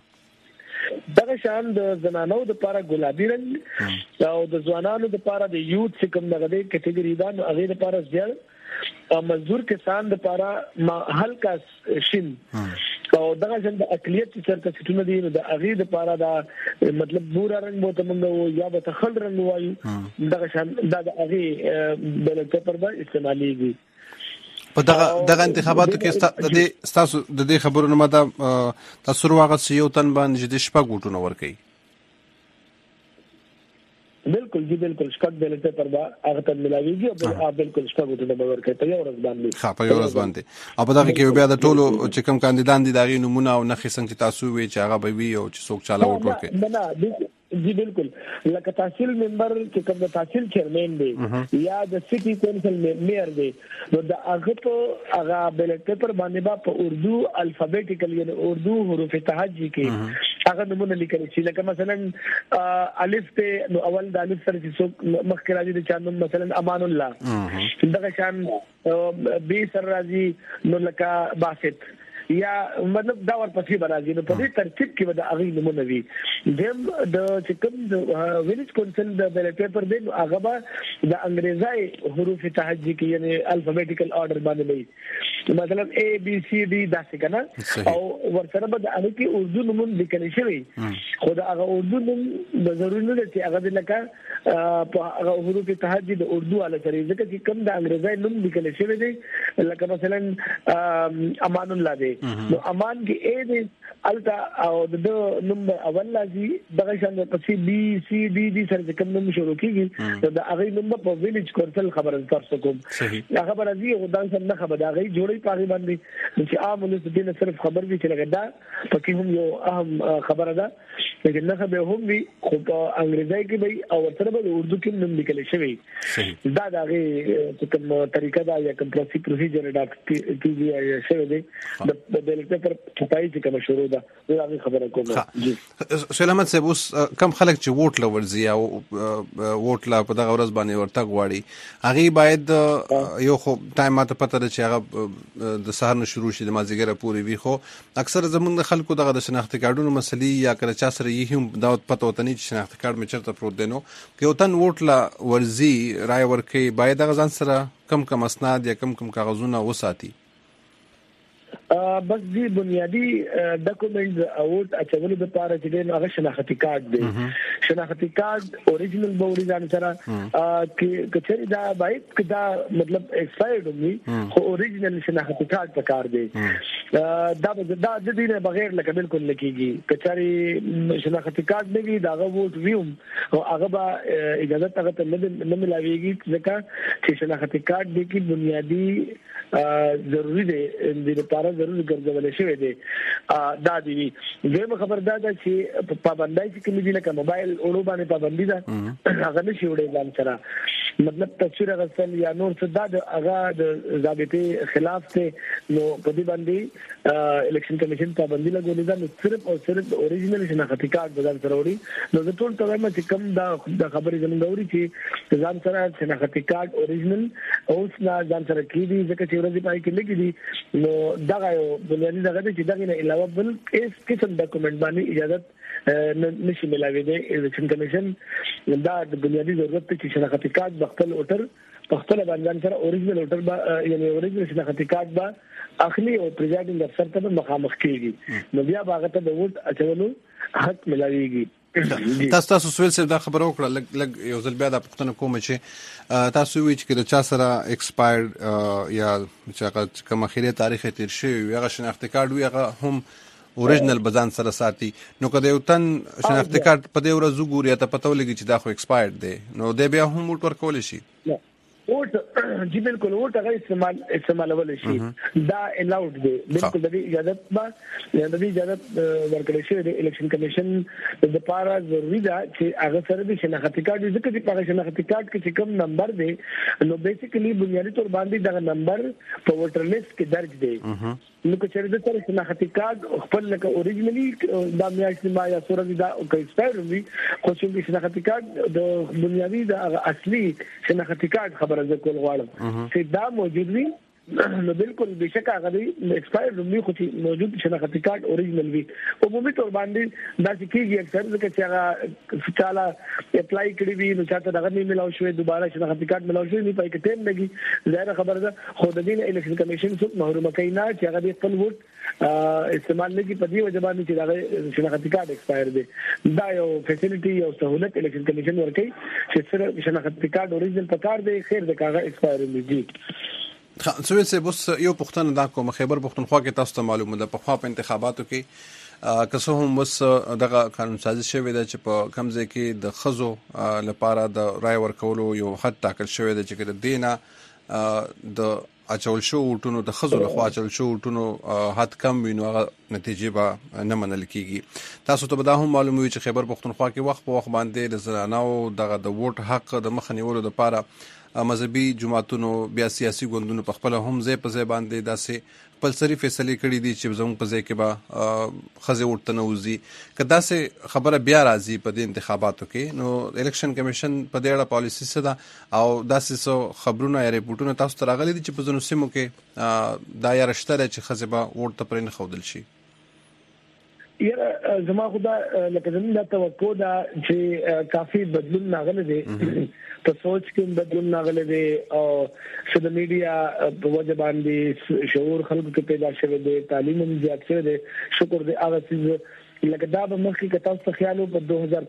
دغه شان د زنانو د پاره ګلابي رنګ او د ځوانانو د پاره د یوت چې کوم دغه کټګوري دا هغه د پاره ځل مزدور کسان د پاره هلکا شین او دغه څنګه د اقلیت چرته ستونه دي د هغه د پاره دا مطلب بورا رنګ بوته موږ یا به تخل رنګ وایو دغه شان د هغه بیلټ پیپر به استعمالېږي. په دغه انتخاباتو کې تاسو د دې خبرونو ماده تاسو ورغه یو تن باندې د شپږ وټونه ورکړي. بالکل جی بالکل شپږ بیلټ پیپر با هغه ته ملاويږي او بالکل شپږ ته به ورکړي په یو ورځ باندې. ها په یو ورځ باندې او په دغه کې بیا د ټولو چې کوم کاندیدان دي دغه نمونه او نخښه څنګه تاسو وی چې هغه به وي او چې څوک چاله ووټ ورکړي. نه جی بالکل لکه تحصیل ممبر چې کوم د تحصیل چیرمن دی یا د سټي کونسل میئر دی نو د هغه په هغه بیلټ پیپر باندې با په اردو الفابیټیکل یعنی اردو حروف تهجی کې هغه نمونه لیکل شي. لکه مثلا الف ته نو اول د الف سره چې څوک مخکې راځي د چانو مثلا امان الله دغه شان بي سر راځي نو لکه باسط یا مطلب دا ورپسې برازي نو په دې ترتیب کې به د اغي نمونه وي. دیم د چکم د ویلیج کونسل د بیلټ پیپر دی هغه به د انګریزي حروف تهجی کې یعنی الفابیټیکل آرډر باندې وي مثلا A B C D داسې کنه او ورسره به د اړیکي اردو نوم لیکل شوی خو دا هغه اردو نوم د ضروري نه چې هغه لکه په هغه حروف تهجی د اردو علی طریقې ځکه چې کوم د انګریزي نوم لیکل شوی دی لکه مثلا امان الله دی نو امان کې A دی التا او د نوم اول لازم دغه شان پسې B C D سره کوم نوم شروع کیږي د هغه نوم په ویلیج کونسل خبره تاسو کوم هغه برازي او دا څنګه خبره هغه جوړي پاغي باندې چې عام ولس دې صرف خبر وی چې لګدا پکې هم یو اهم خبره ده لیکن نه به هم وی خو په انګریزي کې وي او سره به اردو کې نوم لیکل شوی دا دغه کوم طریقه دا یا کوم پروسیجر دا کیږي شوی دی د بیلټ پیپر پای چې کوم شروع ده دا خبره کوم. سلامت صاحب اوس کم خلک چې ووټ لورځي او ووټ لا په دغه ورځ باندې ورته غواړي هغه باید یو خو ټایم ماته پته ده چې هغه د سهار نه شروع شي د مازیګر پورې وي خو اکثر زمونږ خلکو دغه د شناخت کارډونو مسلې یا کله چا سره یې هم دا پته وته نه چې شناخت کارت مې چرته پروت دی نو که یو تن ووټ لا ورځي رای ورکوي باید هغه ځان سره کم اسناد یا کم کاغذونه وساتي. بس دی بنیادی ډاکومنټس اوټ اچولو د پاره چې د هغه شناختی کارت دی شناختی کارت اوریجنل بوري ځان سره کې کچري دا باید کدا مطلب ایکسپایرډ وي خو اوریجنل شناختی کارت پکار دی دا د دې نه بغیر لکه بالکل لکېږي کچري شناختی کارت نه وي دا ووټ ویوم او هغه به اجازه ته نه ملاويږي ځکه چې شناختی کارت دی کې بنیادی ضروری دی د لپاره ضروري ګرځول شوی دی دا دی زموږ خبردار ده چې پابندای چې کوم دي لکه موبایل اورو باندې پابندي ده هغه نشي وړي ځان سره مطلب تصویر غسل یا نور څه دا هغه د ضابطه خلاف ته نو په دې باندې الیکشن کمیشن پابندي لګولې ده نو صرف او صرف اوریجنل شناختی کارت ځان سره وړي نو د ټول تمام چې کوم دا خبرې زموږ اوري چې ځان سره شناختی کارت اوریجنل اوس نه ځان سره کیږي ځکه چې ورځې پای کې لګي دي نو دا یو بنیادی دغه چې دغه نه علاوه بل هیڅ قسم ډاکومنټ باندې اجازه نشي ملاوي دی الیکشن کمیشن دا د بنیادی ضرورت چې شناختی کارت بخپل اوټر بخپل باندې سره اوریجنل اوټر یعنی اوریجنل شناختی کارت با اخلي او پریزایډینګ افسر ته مخامخ کیږي نو بیا باغ ته د ووټ اچولو حق ملاويږي. تاسو سویل سره دا خبره وکړه لګ یو ځل بیا د پښتنه کوم چې تاسو وی چې چا سره ایکسپایرډ یا چې کوم اخیری تاریخ تیر شوی هغه شناختی کارت وي هغه هم اوریجنل بزان سره ساتي نو کله یو تن شناختی کارت په دې ورځ وګوري ته پته ولګي چې دا خو ایکسپایرډ دی نو د بیا هم ووټ ورکول شي. ووټ جی بالکل ووټ هغه استعمالول شي دا الاود دی بالکل د اجازه با د اجازه ورکړل شي د الیکشن کمیشن د لپاره ضروری ده چې هغه سره د شناختی کارت ځکه چې په شناختی کارت کې کوم نمبر دی نو بیسیکلی بنیادی تور باندې دا نمبر په ووټر لیست کې درج دی نو که چیرې د سره شناختی کارت خپل لکه اوریجنلی دا میاشتې ما یا سورې دا ایکسپایر وي خو چې شناختی کارت د بنیادی د اصلي شناختی کارت خبره ذکر غواړم چې دا موجود وي نو بالکل بشک هغه دی ایکسپایر رومي خو چې موجود شناختی کارت اوریجنل وي عمومي تور باندې دا چې اکثر ځکه چې هغه چاله اپلای کړی وي نو چاته دغه نه ملاو شوی دوباره شناختی کارت ملاو شوی نه پای کې ټیم لګي ظاهر خبره ده خو د دین الیکشن کمیشن څخه محروم کینا چې هغه د خپل ووټ استعمال نه کی په دې وجه باندې چې دغه شناختی کارت ایکسپایر دی دا یو فیسیلیټي یو سہولت الیکشن کمیشن ورکړي چې سره شناختی کارت اوریجنل پکار دی خیر د کاغه ایکسپایر دی. سویل سه بس یو پښتنه دا کوم خیبر پښتونخوا کې تاسو ته معلومه ده په خوا په انتخاباتو کې که څه هم اوس دغه قانون سازي شوې ده چې په کوم ځای کې د ښځو لپاره د رای ورکولو یو حد ټاکل شوی دی چې د دې نه د اچول شو وټونو د ښځو لخوا اچول شو وټونو حد کم وي نو هغه نتیجې به نه منل کېږي. تاسو ته به دا هم معلوم وي چې خیبر پښتونخوا کې وخت په وخت باندې د زنانو دغه د ووټ حق د مخه نیولو لپاره مذهبي جماعتونو بیا سیاسي ګوندونو په خپل هم ځای په ځای باندې داسې خپلسري فیصلې کړي دي چې زموږ په ځای کې به ښځې ووټ ته نه وځي. که داسې خبره بیا راځي په دې انتخاباتو کې نو الیکشن کمیشن په دې اړه پالیسي څه ده او داسې څه خبرونه یا ریپورټونه تاسو ته راغلي دي چې په ځینو سیمو کې دا یاره شته دی چې ښځې به ووټ ته پرې نه ښودل شي؟ یاره زما خو دا لکه زموږ دا توقع ده چې کافي بدلون راغلی دی په سوچ کې بدلون راغلی دی او د میډیا په وجه باندې شعور خلکو کې پیدا شوی دی، تعلیم هم زیات شوی دی. شکر دی هغه څه لکه دا به مخکې که تاسو ته خیال په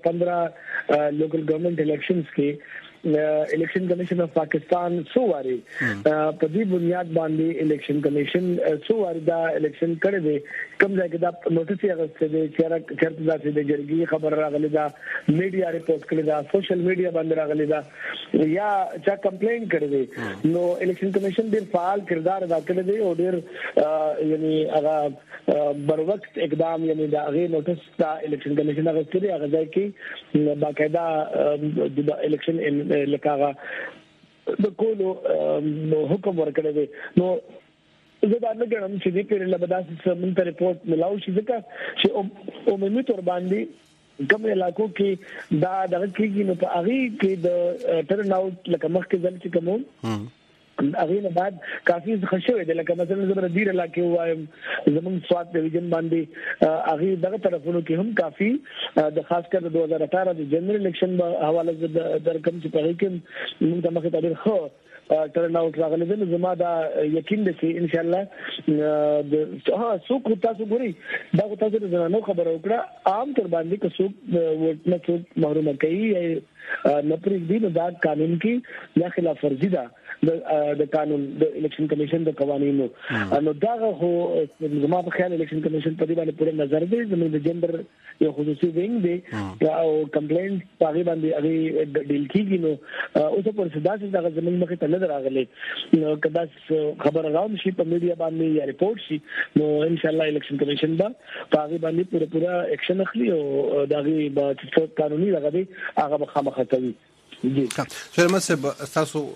2015 لوکل ګورنمنت الیکشنز کې الیکشن کمیشن اف پاکستان څو واري په دې بنیاد باندې الیکشن کمیشن څو واري دا الیکشن کړی دی کوم ځای کې دا نوټیس یې راغلی دی چې چرته دا چې د جرګې خبر راغلی دا میډیا ریپورت کړی دا سوشل میډیا باندې راغلی دا یا چا کمپلین کړی دی نو الیکشن کمیشن ډېر فعال کردار ادا کړی دی او ډېر یعنی هغه بر وخت اقدام یعنی دا هغه نوټیس دا الیکشن کمیشن هغه کړی هغه ځای کې باقاعده د الیکشن لکه د کولو حکم ورکړی دی. نو زه دا نه ګڼم چې دې پیرله به داسې موږ ته ریپورټ ملاو شي ځکه چې عمومي طور باندې کوم علاقو کې دا دغه کېږي نو په هغې کې د ټرن آوټ لکه مخکې ځل چې کوم هغه نه بعد کافي خشوي دي لکه مثلا زبر ډیر علاقې وایم زمونږ سواد ډیویژن باندې هغه دغه طرفونو کې هم کافي د خاص کر 2018 د جنرال الیکشن په حواله د رقم چې په کې موږ د مخه تاریخ ټرن آوټ راغلی دی. زما دا یقین دی چې ان شاء الله د څوک تاسو ګوري دا تاسو د زنانو خبره وکړه عام تر باندې که څوک ووټ نه څوک محروم کوي نه پرېږدي نو دا قانون کې یا خلاف ورزي ده د قانون د الیکشن کمیشن د قوانینو. نو دا خو زما په خیال الیکشن کمیشن په دې باندې پوره نظر دی زموږ د جندر یو خصوصي وینګ دی او کمپلینټ په هغه باندې هغه ډیل کیږي نو اوس په صدا چې دا زموږ مخې ته نه راغلي نو کدا خبر راوم شي په میډیا باندې یا ریپورت شي نو ان شاء الله الیکشن کمیشن با په هغه باندې پوره اکشن اخلي او دا غي به چې قانوني لغوي هغه به خامخا کوي. جی شرمه صاحب تاسو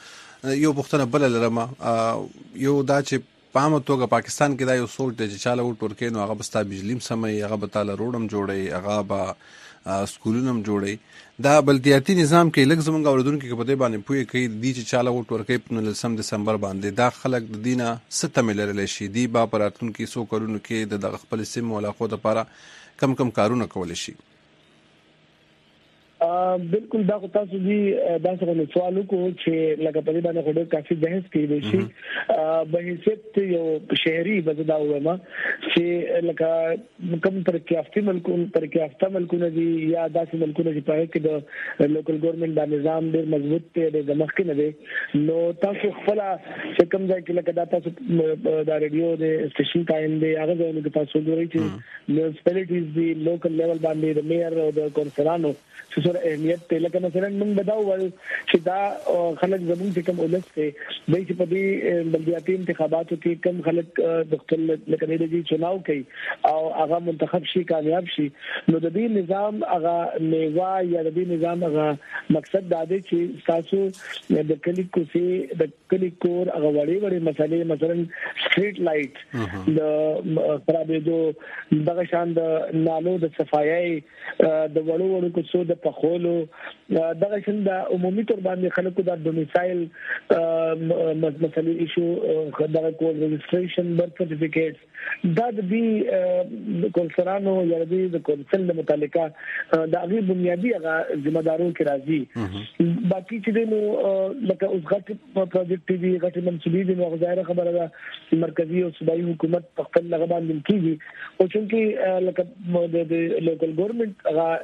یو پښتنه بل لرم یو دا چې په عامه توګه پاکستان کې دا یو سوچ دی چې چاله وټ ورکې نو هغه بستا بجلیم سمې هغه به تعالی روډم جوړي هغه به سکولونم جوړي دا بلدیاتي نظام کې لږ زمونږ اوردونکو کې په دې باندې پوهې کوي دي چې چاله وټ ورکې په 19 دسمبر باندې دا خلک د دینه ستمه لرل شي دی با پراتون کې سو کارونو کې د خپل سیم ولاخو د لپاره کم کارونه کول شي. بالکل دا تاسو دي دا څنګه سوالو کو چې لکه په دې باندې خو ډېر کافي بحث کېږي شي به حیثیت یو شهري بزدا وما چې لکه کوم پر کې افته ملکونه دي یا داسې ملکونه چې په کې د لوکل ګورنمنت د نظام ډېر مضبوط دی د مخکې نه دی نو تاسو خپل چې کوم ځای کې لکه دا تاسو د رادیو د سټیشن ټایم دی هغه ځای کې تاسو ګورئ چې میونسپلیټیز دی لوکل لیول باندې د میئر او د کونسلانو سره اهمیت ته لکه مثلا موږ بداو چې دا خلک زموږ چې کوم ولس ته د چې په دې بلدیاتي انتخاباتو کې کوم خلک د خپل لکه د چناو کوي او هغه منتخب شي کامیاب شي نو د دې نظام هغه نیوا یا د دې نظام هغه مقصد دا دی چې تاسو د کلی کوسي د کلی کور هغه وړي مسالې مثلا سټریټ لایټ د خرابېدو دغه شان د نالو د صفایي د وړو کوڅو د پخولو دغه څنګه د عمومي تور باندې خلکو د ډومیسایل مسلې ایشو دغه کول رجسټریشن برث سرټیفیکټس دا د دې کونسلانو یا د کونسل د متعلقه د هغه بنیادی هغه ذمہ دارو کې راځي باقي چې نو لکه اوس غټ پروجیکټ دی غټ منسوبي دي نو ظاهره خبره ده مرکزی او صوبایي حکومت په خپل لغه باندې کیږي او چې لکه د لوکل ګورنمنت هغه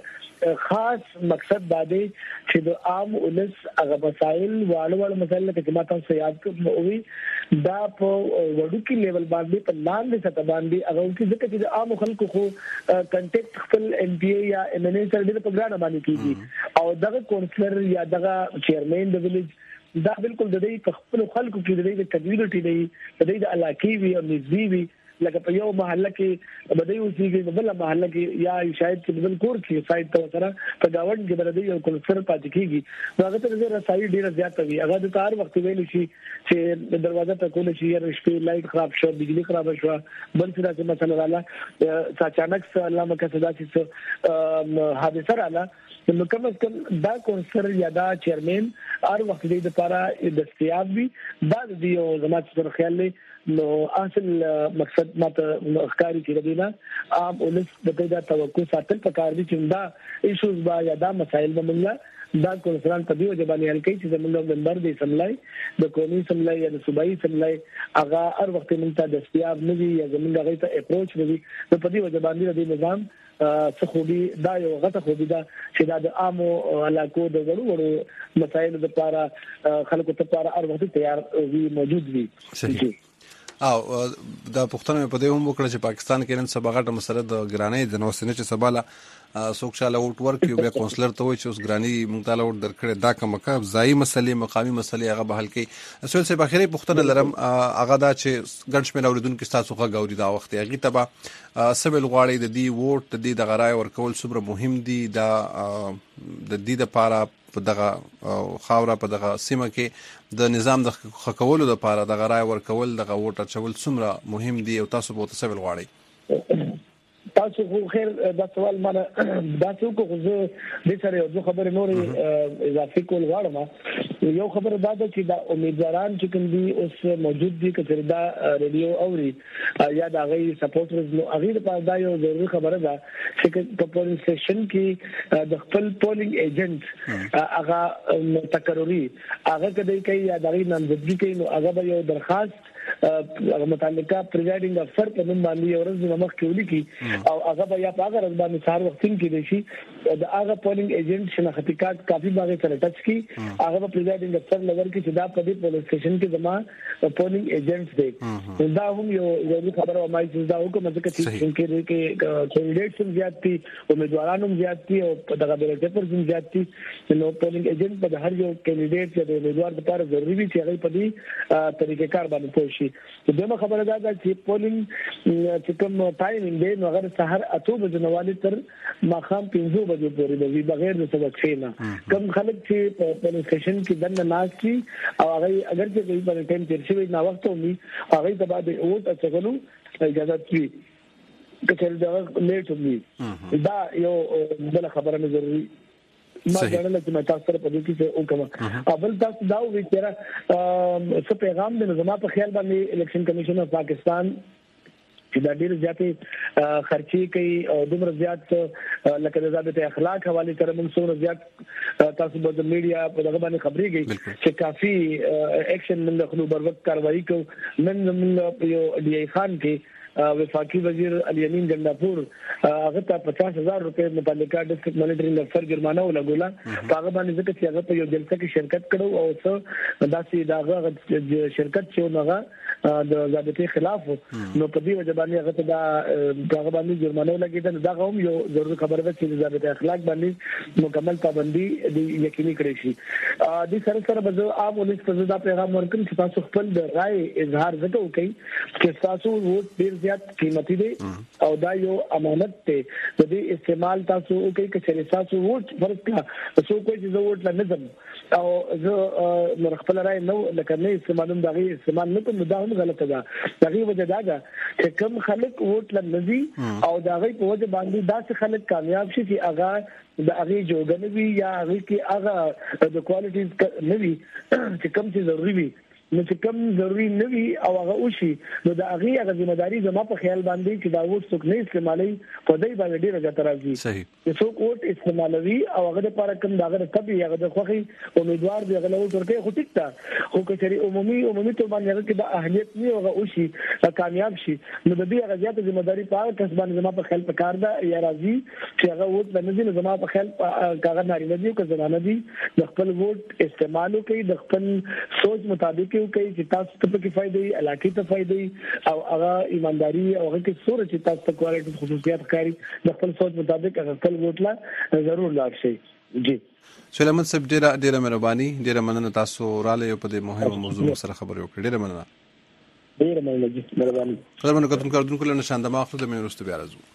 خاص مقصد دا دی چې د عام ولس هغه مسائل واړه مسایل چې ما تاسو یاد کړو دا په وړوکی لیول باندې په لاندې سطح باندې هغه چې ځکه چې د عام خلکو خو کنټیکټ خپل ام پی ای یا ام ان ای سره د پروګرام باندې کیږي او دغه کونسلر یا دغه چیرمن د ویلیج دا بالکل د دې خپل خلکو کې د دې کمیونټي دی د دې د علاقې وی او نسبی وی لکه په یو محله کې بدای اوسېږي بل محله کې یا شاید چې بل کور کې سایت ته سره په گاوند کې بدای یو کونسلر پاتې کیږي هغه ته رسایي ډیره زیاته وي هغه د کار وخت ویل شي چې دروازه ته کول شي یا شپې لایټ خراب شو بجلی خراب شو بل څه داسې مسله رااله اچانک الله مکه صدا چې حادثه رااله نو کوم دا کونسلر یا دا چیرمن هر وخت دې لپاره دستیاب وي دا د یو زمات سره خیال نو اصل مقصد ماته ښکاری چې دینا عام ولس د دې د توقع ساتل پکار دي چې دا ایشوز با یا دا مسایل باندې دا کونسلان په دې وجه باندې حل کوي چې زموږ ممبر دې سملای د قومي سملای یا د صوبایي سملای هغه هر وخت موږ ته دستیاب نه وي یا زموږ هغه ته اپروچ نه وي نو په دې وجه باندې د نظام څه خوبي دا یو غټه خوبي دا چې دا د عامو علاقو د وړو مسایل لپاره خلکو ته لپاره هر وخت تیار وي موجود وي او دا پښتنه په دې هم وکړه چې پاکستان کې نن سبا غټه مسله د ګرانۍ د نوسنه چې سباله سوکشاله وټ ورک یو بیا کونسلر ته وای چې اوس ګرانی مونږ تعالی وټ درکړه دا کومه کا ځای مسلې مقامی مسلې هغه به حل کړي اصل څه بخیره پښتنه لرم هغه دا چې ګڼ شمېر اوریدونکو تاسو خو غوړي دا وخت هغه تبا سبل غواړي د دې ووټ د دې د غرای ورکول څومره مهم دي دا د دې لپاره په دغه خاوره په دغه سیمه کې د نظام د خکولو لپاره د غرای ورکول د ووټ اچول څومره مهم دي او تاسو به تاسو غواړي تاسو خو خیر دا سوال مانه دا څه کو زه د سره یو خبره نورې اضافي کول غواړم یو خبره دا ده چې دا امیدواران چې کوم دي اوس موجود دي چې دا ریډیو اوري یا دا غي سپورټرز نو هغه په دا یو ضروري خبره ده چې په پولینګ سټیشن کې د خپل پولینګ ایجنټ هغه تکراری هغه کدی کوي یا دا غي نامزدګي کوي نو هغه به یو درخواست متعلقه پریزایډینګ افسر په نوم باندې یو ورځ مخ کې ولیکي او هغه به یا په هغه ورځ باندې سهار وختین کې دي شي د هغه پولینګ ایجنټ شناختی کارت کافي باغې سره ټچ کی هغه په پریزایډینګ افسر لور کې چې دا په دې پولیس سټیشن کې زما پولینګ ایجنټ دی دا هم یو خبره وایي چې دا حکومت ځکه چې کې کینډیډیټس هم زیات دي امیدواران هم زیات دي او دغه بیلټ هم زیات دي نو پولینګ ایجنټ په هر یو کینډیډیټ یا د امیدوار لپاره ضروری دي چې هغه په دې طریقې کار باندې شي دغه خبره ده چې پولینګ چې کوم ټایمینګ دی نو هغه سحر 8 بجې نواله تر ماخام 5 بجې پورې دی بغیر د سبق شینا کوم خلک چې په پولیس سټیشن کې دنه ناس کی او هغه اگر چې په دې ټیم تیر شوی نو وخت ومي هغه ته بعد ووټ اچولو اجازه کوي کله دا لیټ ومي دا یو بل خبره نه ضروري ما غواړم چې مې تاسو سره په دې کې وکم اول تاسو دا وی چې څه پیغام د نظام په خیال باندې الیکشن کمیشن اف پاکستان چې دا ډیر زیاتې خرچي کوي او دومره زیات لکه د ضابطه اخلاق حواله سره موږ څو زیات تاسو په میډیا په دغه باندې خبريږي چې کافي اکشن من خلو بر وخت کاروایی کو نن موږ یو ډي ای خان کې وفاقي وزیر علي امین جنداپور هغه ته 50000 روپے متعلقه ډسټریکټ مانیټرینګ افسر جرمانه ولګولا هغه باندې ځکه چې هغه په یو جلسه کې شرکت کړو او څه داسې داغه شرکت چې هغه د ضابطه خلاف نو په دې وجه باندې هغه ته دا هغه باندې جرمانه ولګیدل دا هم یو ضروري خبره ده چې ضابطه اخلاق باندې مکمل پابندي یقیني کړی شي د سره سره به عام ولس ته دا پیغام ورکړم چې تاسو خپل د رائے اظهار وکړئ چې تاسو ووټ ډیر زیات قیمتي دی او دا یو امانت دی د دې استعمال تاسو کوي چې تاسو ووټ فرض کړه تاسو کوی چې ووټ لا نظم او زه خپل رائے نو لکه نه استعمالوم دغه استعمال نه کوم دا هم غلطه ده دغه وجه دا ده چې کم خلک ووټ لا نزي او دغه په وجه باندې داسې خلک کامیاب شي چې هغه د هغه جوړګنوي یا هغه کې هغه د کوالټیز نوي چې کم چې ضروری وي نو چې کوم ضروري نه وي او هغه وشي نو د هغه ځمېداري زما په خیال باندې چې دا ووټ څوک نه استعمالي په دې باندې ډیره ګټه راځي صحیح چې څوک ووټ استعمالوي او هغه لپاره کوم داغه تبي هغه د خوخي امیدوار دی هغه ووټ ورکړي خو ټیک تا خو کچري عمومي ته باندې هغه کې د اهمیت نه هغه وشي کامیاب شي نو د دې هغه زیاته ځمېداري په کس باندې زما په خیال په کار ده یا راځي چې هغه ووټ باندې زما په خیال کاغذ نارینه دی او زنانه دي د خپل ووټ استعمال کوي د خپل سوچ مطابق کوي چې تاسو ته په فائدې علاقې ته فائدې او هغه ایمانداري او هغه کې څوره چې تاسو ته کوالټي خصوصیات ښکاري د خپل سوچ مطابق هغه خپل ووټ لا ضرور لاګ شي جی سلیمان صاحب ډیره مهرباني ډیره مننه تاسو رااله یو په دې مهمه موضوع سره خبرې وکړې ډیره مننه جی مهرباني خبرونه کوونکو له نشان د ماخذ د مینورستو بیا راځو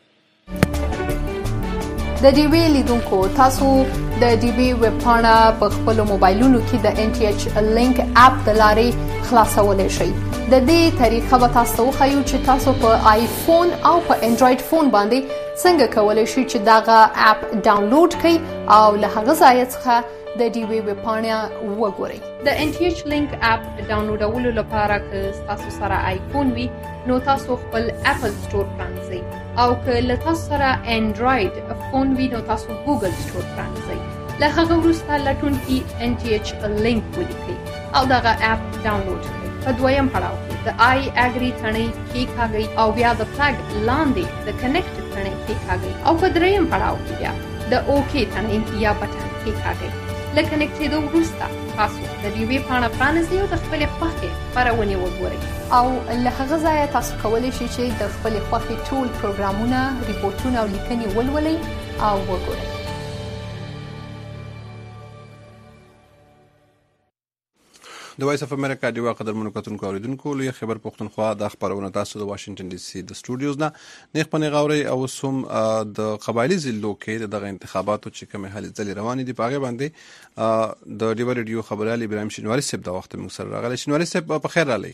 د ډي وی لیدونکو تاسو د ډي وی ویب پاڼه په خپل موبایلونو کې د ان ټي ایچ لینک اپ د لارې خلاصولای شئ د دې طریقه به تاسو خو چې تاسو په آیفون او په انډراید فون باندې څنګه کولای شئ چې داغه اپ ډاونلوډ کړئ او له هغه ځای څخه د ډي وی ویب پاڼه وګورئ د ان ټي ایچ لینک اپ ډاونلوډولو لپاره که تاسو سره آیفون وي نو تاسو خپل اپل سٹور پرانځئ او که له تاسو سره انډراید فون وي نو تاسو ګوګل سٹور پرانځئ له هغه وروسته لټونکي ان ټي ایچ لینک ولیکئ او دغه اپ ډاونلوډ کړئ په دویم پړاو کې د آی اګری ثنې کېکاږئ او بیا د فلګ لاندې د کنیکټ ثنې کېکاږئ او په دریم پړاو کې بیا د اوکی ثنې یا بټن کېکاږئ لکه کنیکټېدو وروسته تاسو د ډي وی پاڼه پرانیزئ او د خپلې خوښې خپرونې وګورئ او له هغه ځایه تاسو کولی شئ چې د خپلې خوښې ټول پروګرامونه ریپورټونه او لیکنې ولولئ او وګورئ د وایس اف امریکا دی قدرمنو کتونکو اوریدونکو لوی خبر پښتونخوا د خبرونه تاسو د واشنگټن ډي سي د سټوډیوز نه نیخ پنې غوري او سوم د قبایلی ضلعو کې دغه انتخاباتو چې کومه حل ځلې روانې دي پاغه باندې د ډیو ریډیو خبرالي ابراهيم شنواری صاحب د وخت موږ سره راغلی شنواری صاحب په خیر رالی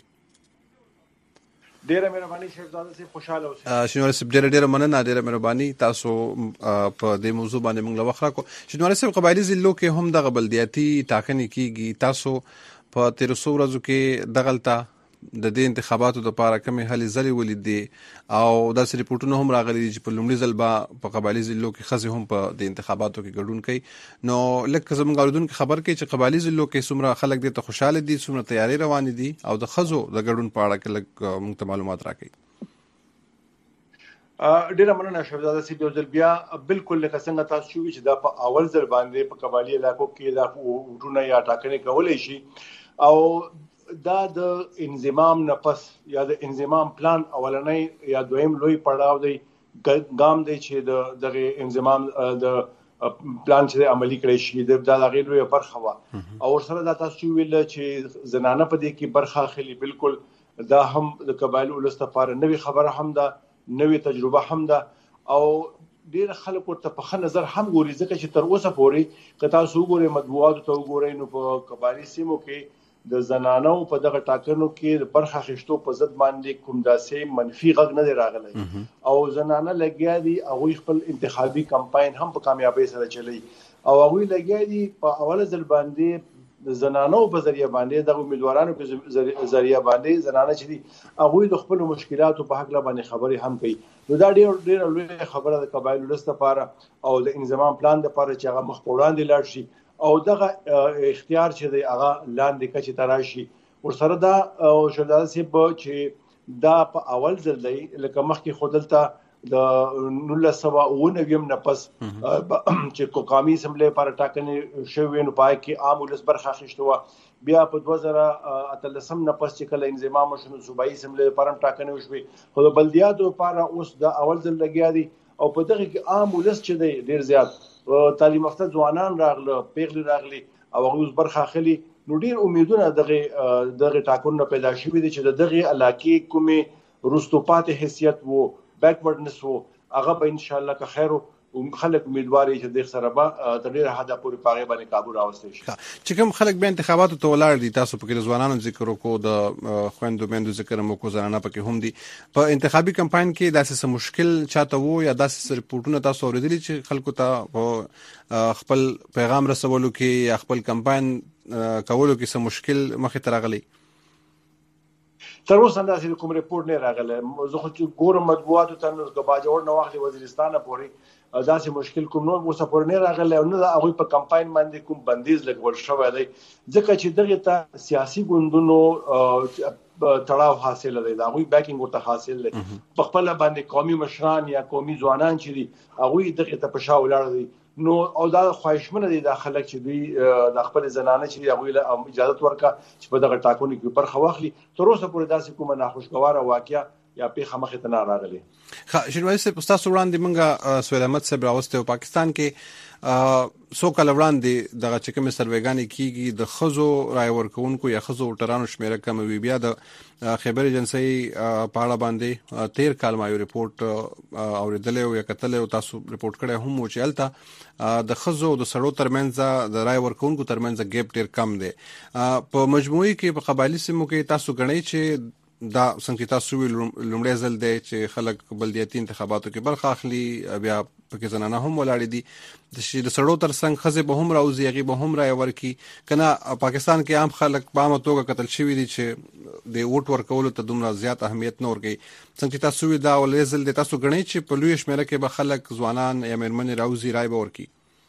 ډیره مهرباني شهزاده صاحب خوشاله اوسئ شنواری صاحب ډیره مننه ډیره مهرباني تاسو په دې موضوع باندې موږ لوخره کو شنواری صاحب قبایلی ضلعو کې هم د بلدیاتي ټاکنې کیږي تاسو په 1300 ورځو کې دغلطه د دې انتخاباتو لپاره کومې هلې ځلې ولیدې او داسې ریپورتونه هم راغلي چې په لومړي ځل به په قبایلي ضلعو کې ښځې هم په د انتخاباتو کې ګډون کوي نو لکه زموږ اوریدونکو خبر کوي چې قبایلي ضلعو کې څومره خلک دې ته خوشاله دي څومره تیاری روانې دي او د ښځو د ګډون په اړه کې لږ موږ ته معلومات راکړي ډیره مننه شهزاده صاحب یو ځل بیا بالکل لکه څنګه تاسو چې دا په اول ځل باندې په قبایلي علاقو کې دا وټونه یا ټاکنې کولای شي او دا د انضمام نفس یا د انضمام پلان اولنۍ یا دویم لوی پړاو دی ګام دی چې دغه انضمام د پلان چې عملی کړی شي د هغې لویه برخه وه او ورسره دا تاسو ویل چې زنانه په دې کې برخه اخلي بالکل دا هم د قبایلو ولس لپاره نوې خبره هم ده نوې تجربه هم ده او ډېر خلک ورته په ښه نظر هم ګوري ځکه چې تر اوسه پورې که تاسو وګورئ مطبوعاتو ته وګورئ نو په قبایلي سیمو کې د زنانو په دغه ټاکنو کې د برخه اخیستو په ضد باندې کوم داسې منفي غږ نه دی راغلی او زنانه لګیا دي هغوی خپل انتخابي کمپاین هم په کامیابۍ سره چلی او هغوی لګیا دي په اوله ځل باندې د زنانو په ذریعه باندې د امیدوارانو په ذریعه باندې زنانه چې دي هغوی د خپل مشکلاتو په حق باندې خبرې هم کوي نو دا ډېر لوی خبره د قبایلو ولس لپاره او د انضمام پلان لپاره چې هغه مخ په وړاندې لاړ شي او دغه اختیار چې دی هغه لاندې کچې ته راشي ورسره دا شهزاده صاحب چې دا په اول ځل دی لکه مخکې خو دلته د 1999 نه پس چې قومي اسمبلی لپاره ټاکنې شوې نو پای کې عام ولس برخه اخیسته وه بیا په 2013 نه پس چې کله انضمام شو صوبایي اسمبلی لپاره ټاکنې وشوې خو د بلدیاتو لپاره اوس د اول ځل لګیا دي او په دغه کې عام ولس چې دی ډېر زیات تعلیم یافته ځوانان راغله پیغلې راغلي او هغوی اوس برخه اخلي نو ډېر امیدونه دغه ټاکنو پیدا شوي دي چې د دغې علاقې کومې وروستو پاتې حیثیت و بیکورډنس و هغه به انشاءالله که خیر خلک امیدواري چې د سره به تر ډیره حد پورې پاغه باندې قابو راوستي شي. چې کوم خلک به انتخاباتو ته ولاړ دي، تاسو پکې ځوانانو ذکر وکړو، د خويندو میندو ذکر مو کو، زنانه پکې هم دي. په انتخابي کمپاین کې داسې مشکل چاته وو یا داسې رپورټونه تاسو اوریدلي چې خلکو ته خپل پیغام رسولو کې یا خپل کمپاین کولو کې څه مشکل مخې ته راغلی؟ تر اوسه اندازې کوم ریپورت نه راغلی. زه خو چې ګورم مطبوعاتو ته نو باجوړ نه وخت وزیرستان پورې داسې مشکل کوم نو اوسه پورې نه راغلی او نه هغه په کمپاین باندې کوم بندیز لګول شوی دی، ځکه چې دغه ته سیاسي ګوندونو تړاو حاصل دی، دا غوي بیکینګ ورته حاصل دی. په خپل باندې قومي مشران یا قومي ځوانان چې دي هغه دغه ته په شاو لار دي، نو او دا خواهشمنه دي د خلک چې دوی د خپل زنانه چې هغه له اجازه ورکا چې په دغه ټاکنو کې برخه واخلي. تر اوسه پورې داسې کومه ناخوشګواره واقعیا یا پیښه مخې ته نه راغلي. شینواری صاحب، تاسو وړاندې موږ سهیل احمد صاحب راوسته او پاکستان کې سو کال وړاندې دغه چې کوم سروېګانې کیږي د خزو رای ورکوونکو یا خزو وټرانو شمیره کم وی، بیا د خبر ایجنسی په اړه باندې 13 کال ما یو ریپورت اوریدل او یا کتل او تاسو ریپورت کړی هم چې الته د خزو د سړو ترمنځ د رای ورکوونکو ترمنځ ګیپ ډیر کم دی. په مجموعي کې په قبایلی سیمو کې تاسو غنئ چې دا څنګه تاسو لومړی ځل دی چې خلک بلدیاتي انتخاباتو کې برخه اخلي، بیا پکې زنانه هم ولاړې دي، د سړو ترڅنګ ښځې به هم راوځي، هغې به هم رایه ورکړي که نه. پاکستان کې عام خلک په عامه توګه کتل شوي دي چې د ووټ ورکولو ته دومره زیات اهمیت نه ورکوي. څنګه چې تاسو دا اولنی ځل دی، تاسو ګڼئ چې په لویه شمېره کې به خلک ځوانان یا مېرمنې راوځي، رایه به ورکړي؟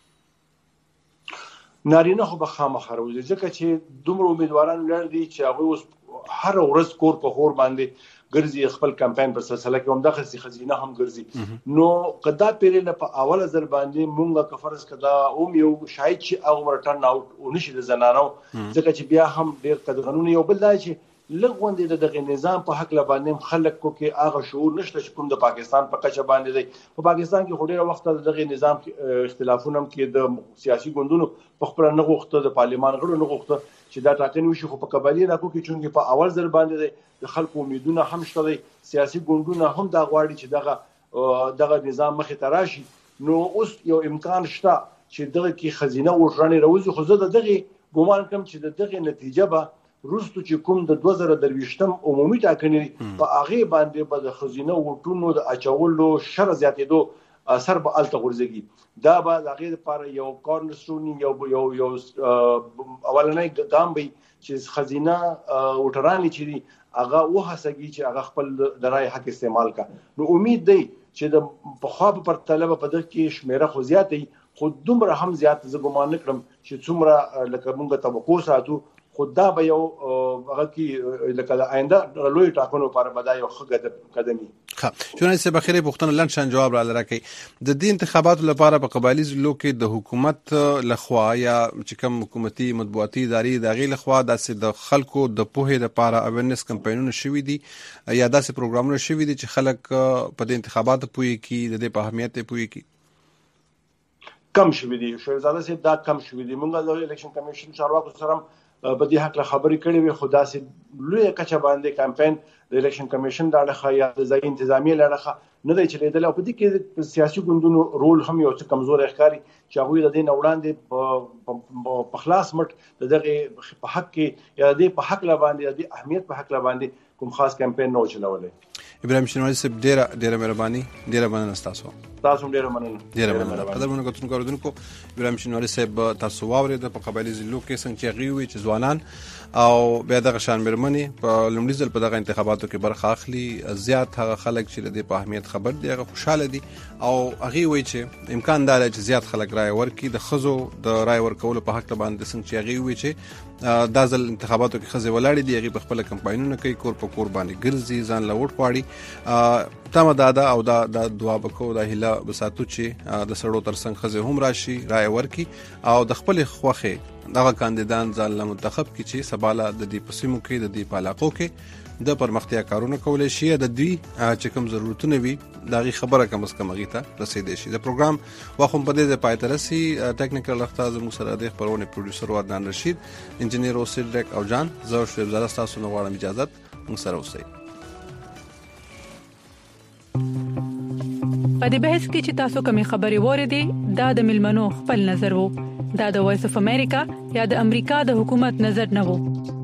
نارینه خو به خامخا راوځي، ځکه چې دومره امیدواران لر دي چې هغوی اوس هر ورځ کور په خور باندې ګرځي، خپل کمپاین پر سلسله کې هم دغه خزینه هم ګرځي. نو کدا پیرله په اوله ځل باندې مونږه کفرس کدا اوم یو شاید چې هغه ټرن اوټ ونشي د زنانو، ځکه چې بیا هم ډېر قدغنونه یو بل دی چې لغوندې د دغه نظام په حق لباندې خلکو کې هغه شعور نشته چې کوم د پاکستان په کچه باندې دی. په پاکستان کې ډېر وخت د دغه نظام اختلافونه کې د سیاسي ګوندونو په خپل نه غوښته، د پارلمان غړو نه غوښته چې دا ټاکنې وشي، خو په قبایلی علاقو کې چې په اول ځل باندې د خلکو امیدونه هم شته دي، سیاسي ګوندونه هم دا غواړي چې دغه نظام مخې ته راشي. نو اوس یو امکان شته چې دغه کې خزینه ورژانې راوځي، خو زه د دغه ګومان کوم چې د دغه نتیجه به روستو چې کوم د 2023 عمومي ټاکنې په هغه باندې به د خزینه وټونو د اچولو شر زیاتېدو اثر به الته غورځي. دا به د هغه لپاره یو کارنرستون یو اولنۍ ګام وي چې خزینه وټرانی چې هغه وهڅوي چې هغه خپل د رای حق استعمال کا. نو امید دی چې د پخواب پر طلبه په دغه کې شمیره خو زیاتې، خو دومره هم زیات زه ګمان نه کړم چې څومره لکه موږ توقع ساتو، خو دا به یو هغه کې لکه د آینده لوی ټاکنو لپاره به دا یو ښه قدمي. شونې سه بخیره پوښتنه لاند شان جواب را لرکې د دې انتخاباتو لپاره په قبایلی ضلعو کې د حکومت لخوا یا چې کوم حکومتي مطبوعاتي ادارې د غي لخوا داسې د خلکو د پوهې لپاره اویرنس کمپاینونه شوي دي یا داسې پروګرامونه شوي دي چې خلک په دې انتخاباتو پوهې کې د دې په اهمیت پوهې کې کم شوي دي. شهزاده صاحب دا کم شوي دي. موږ د الیکشن کمیشن چارواکو سره په دې حق له خبرې کړې وي، خو داسې لوی کچه باندې کمپاین د الیکشن کمیشن د اړخه یا د ځای انتظامیه لړخه نه دی چلیدل، او په دې کې سیاسي ګوندونو رول هم یو څه کمزور ښکاري چې هغوی د دې نه وړاندې په خلاص مټ د دغه په حق کې یا د په حق لا باندې د اهمیت په حق لا باندې کوم خاص کمپاین نه چلولای. ابراهیم شینواری صاحب ډیره مهرباني، ډیره مننه تاسو. تاسو ډیره مننه. قدرمنو کتونکو ابراهیم شینواری صاحب تاسو واورید په قبایلی ضلعو کې څنګه چې غوي چې ځوانان او بیا دغه شان مېرمنې په لومړي ځل په دغه انتخاباتو کې برخه اخلي، زیات هغه خلک چې د په اهمیت خبر دي هغه خوشاله دي او هغه وایي چې امکان دی چې زیات خلک رای ورکړي. د خزو د رای ورکولو په حق باندې څنګه چې هغه وایي چې دا ځل انتخاباتو کې خزې ولاړې دي، هغه په خپل کمپاینونه کوي، کور په کور باندې ګرځي، ځان له ووټ غواړي. تمه دا او دا دعا وکړو، دا هیله وساتو چې د سړو ترڅنګ خزې هم راشي، رای ورکړي او د خپل خوخه دغه کاندیدان ځان له منتخب کی چې سباله د دې پسیمو کې د دې پالاقو کې د پرمختیا کارونه کولای شي، د دې چې کوم ضرورتونه وي دغه خبره کم از کم غي ته رسیدي شي. د پروګرام واخم په دې پای ترسي ټیکنیکل اختاز موسره د خبرونه پروډوسر عدنان رشید، انجنیر اوسید ډک او جان زو شعیب زاده تاسو نو غواړم اجازه موږ سره اوسئ. په دې بحث کې چې تاسو کومې خبرې وریدي دا د ملمنو خپل نظر وو. دا د وایس اف امریکا یا د امریکا د حکومت نظر نه وو.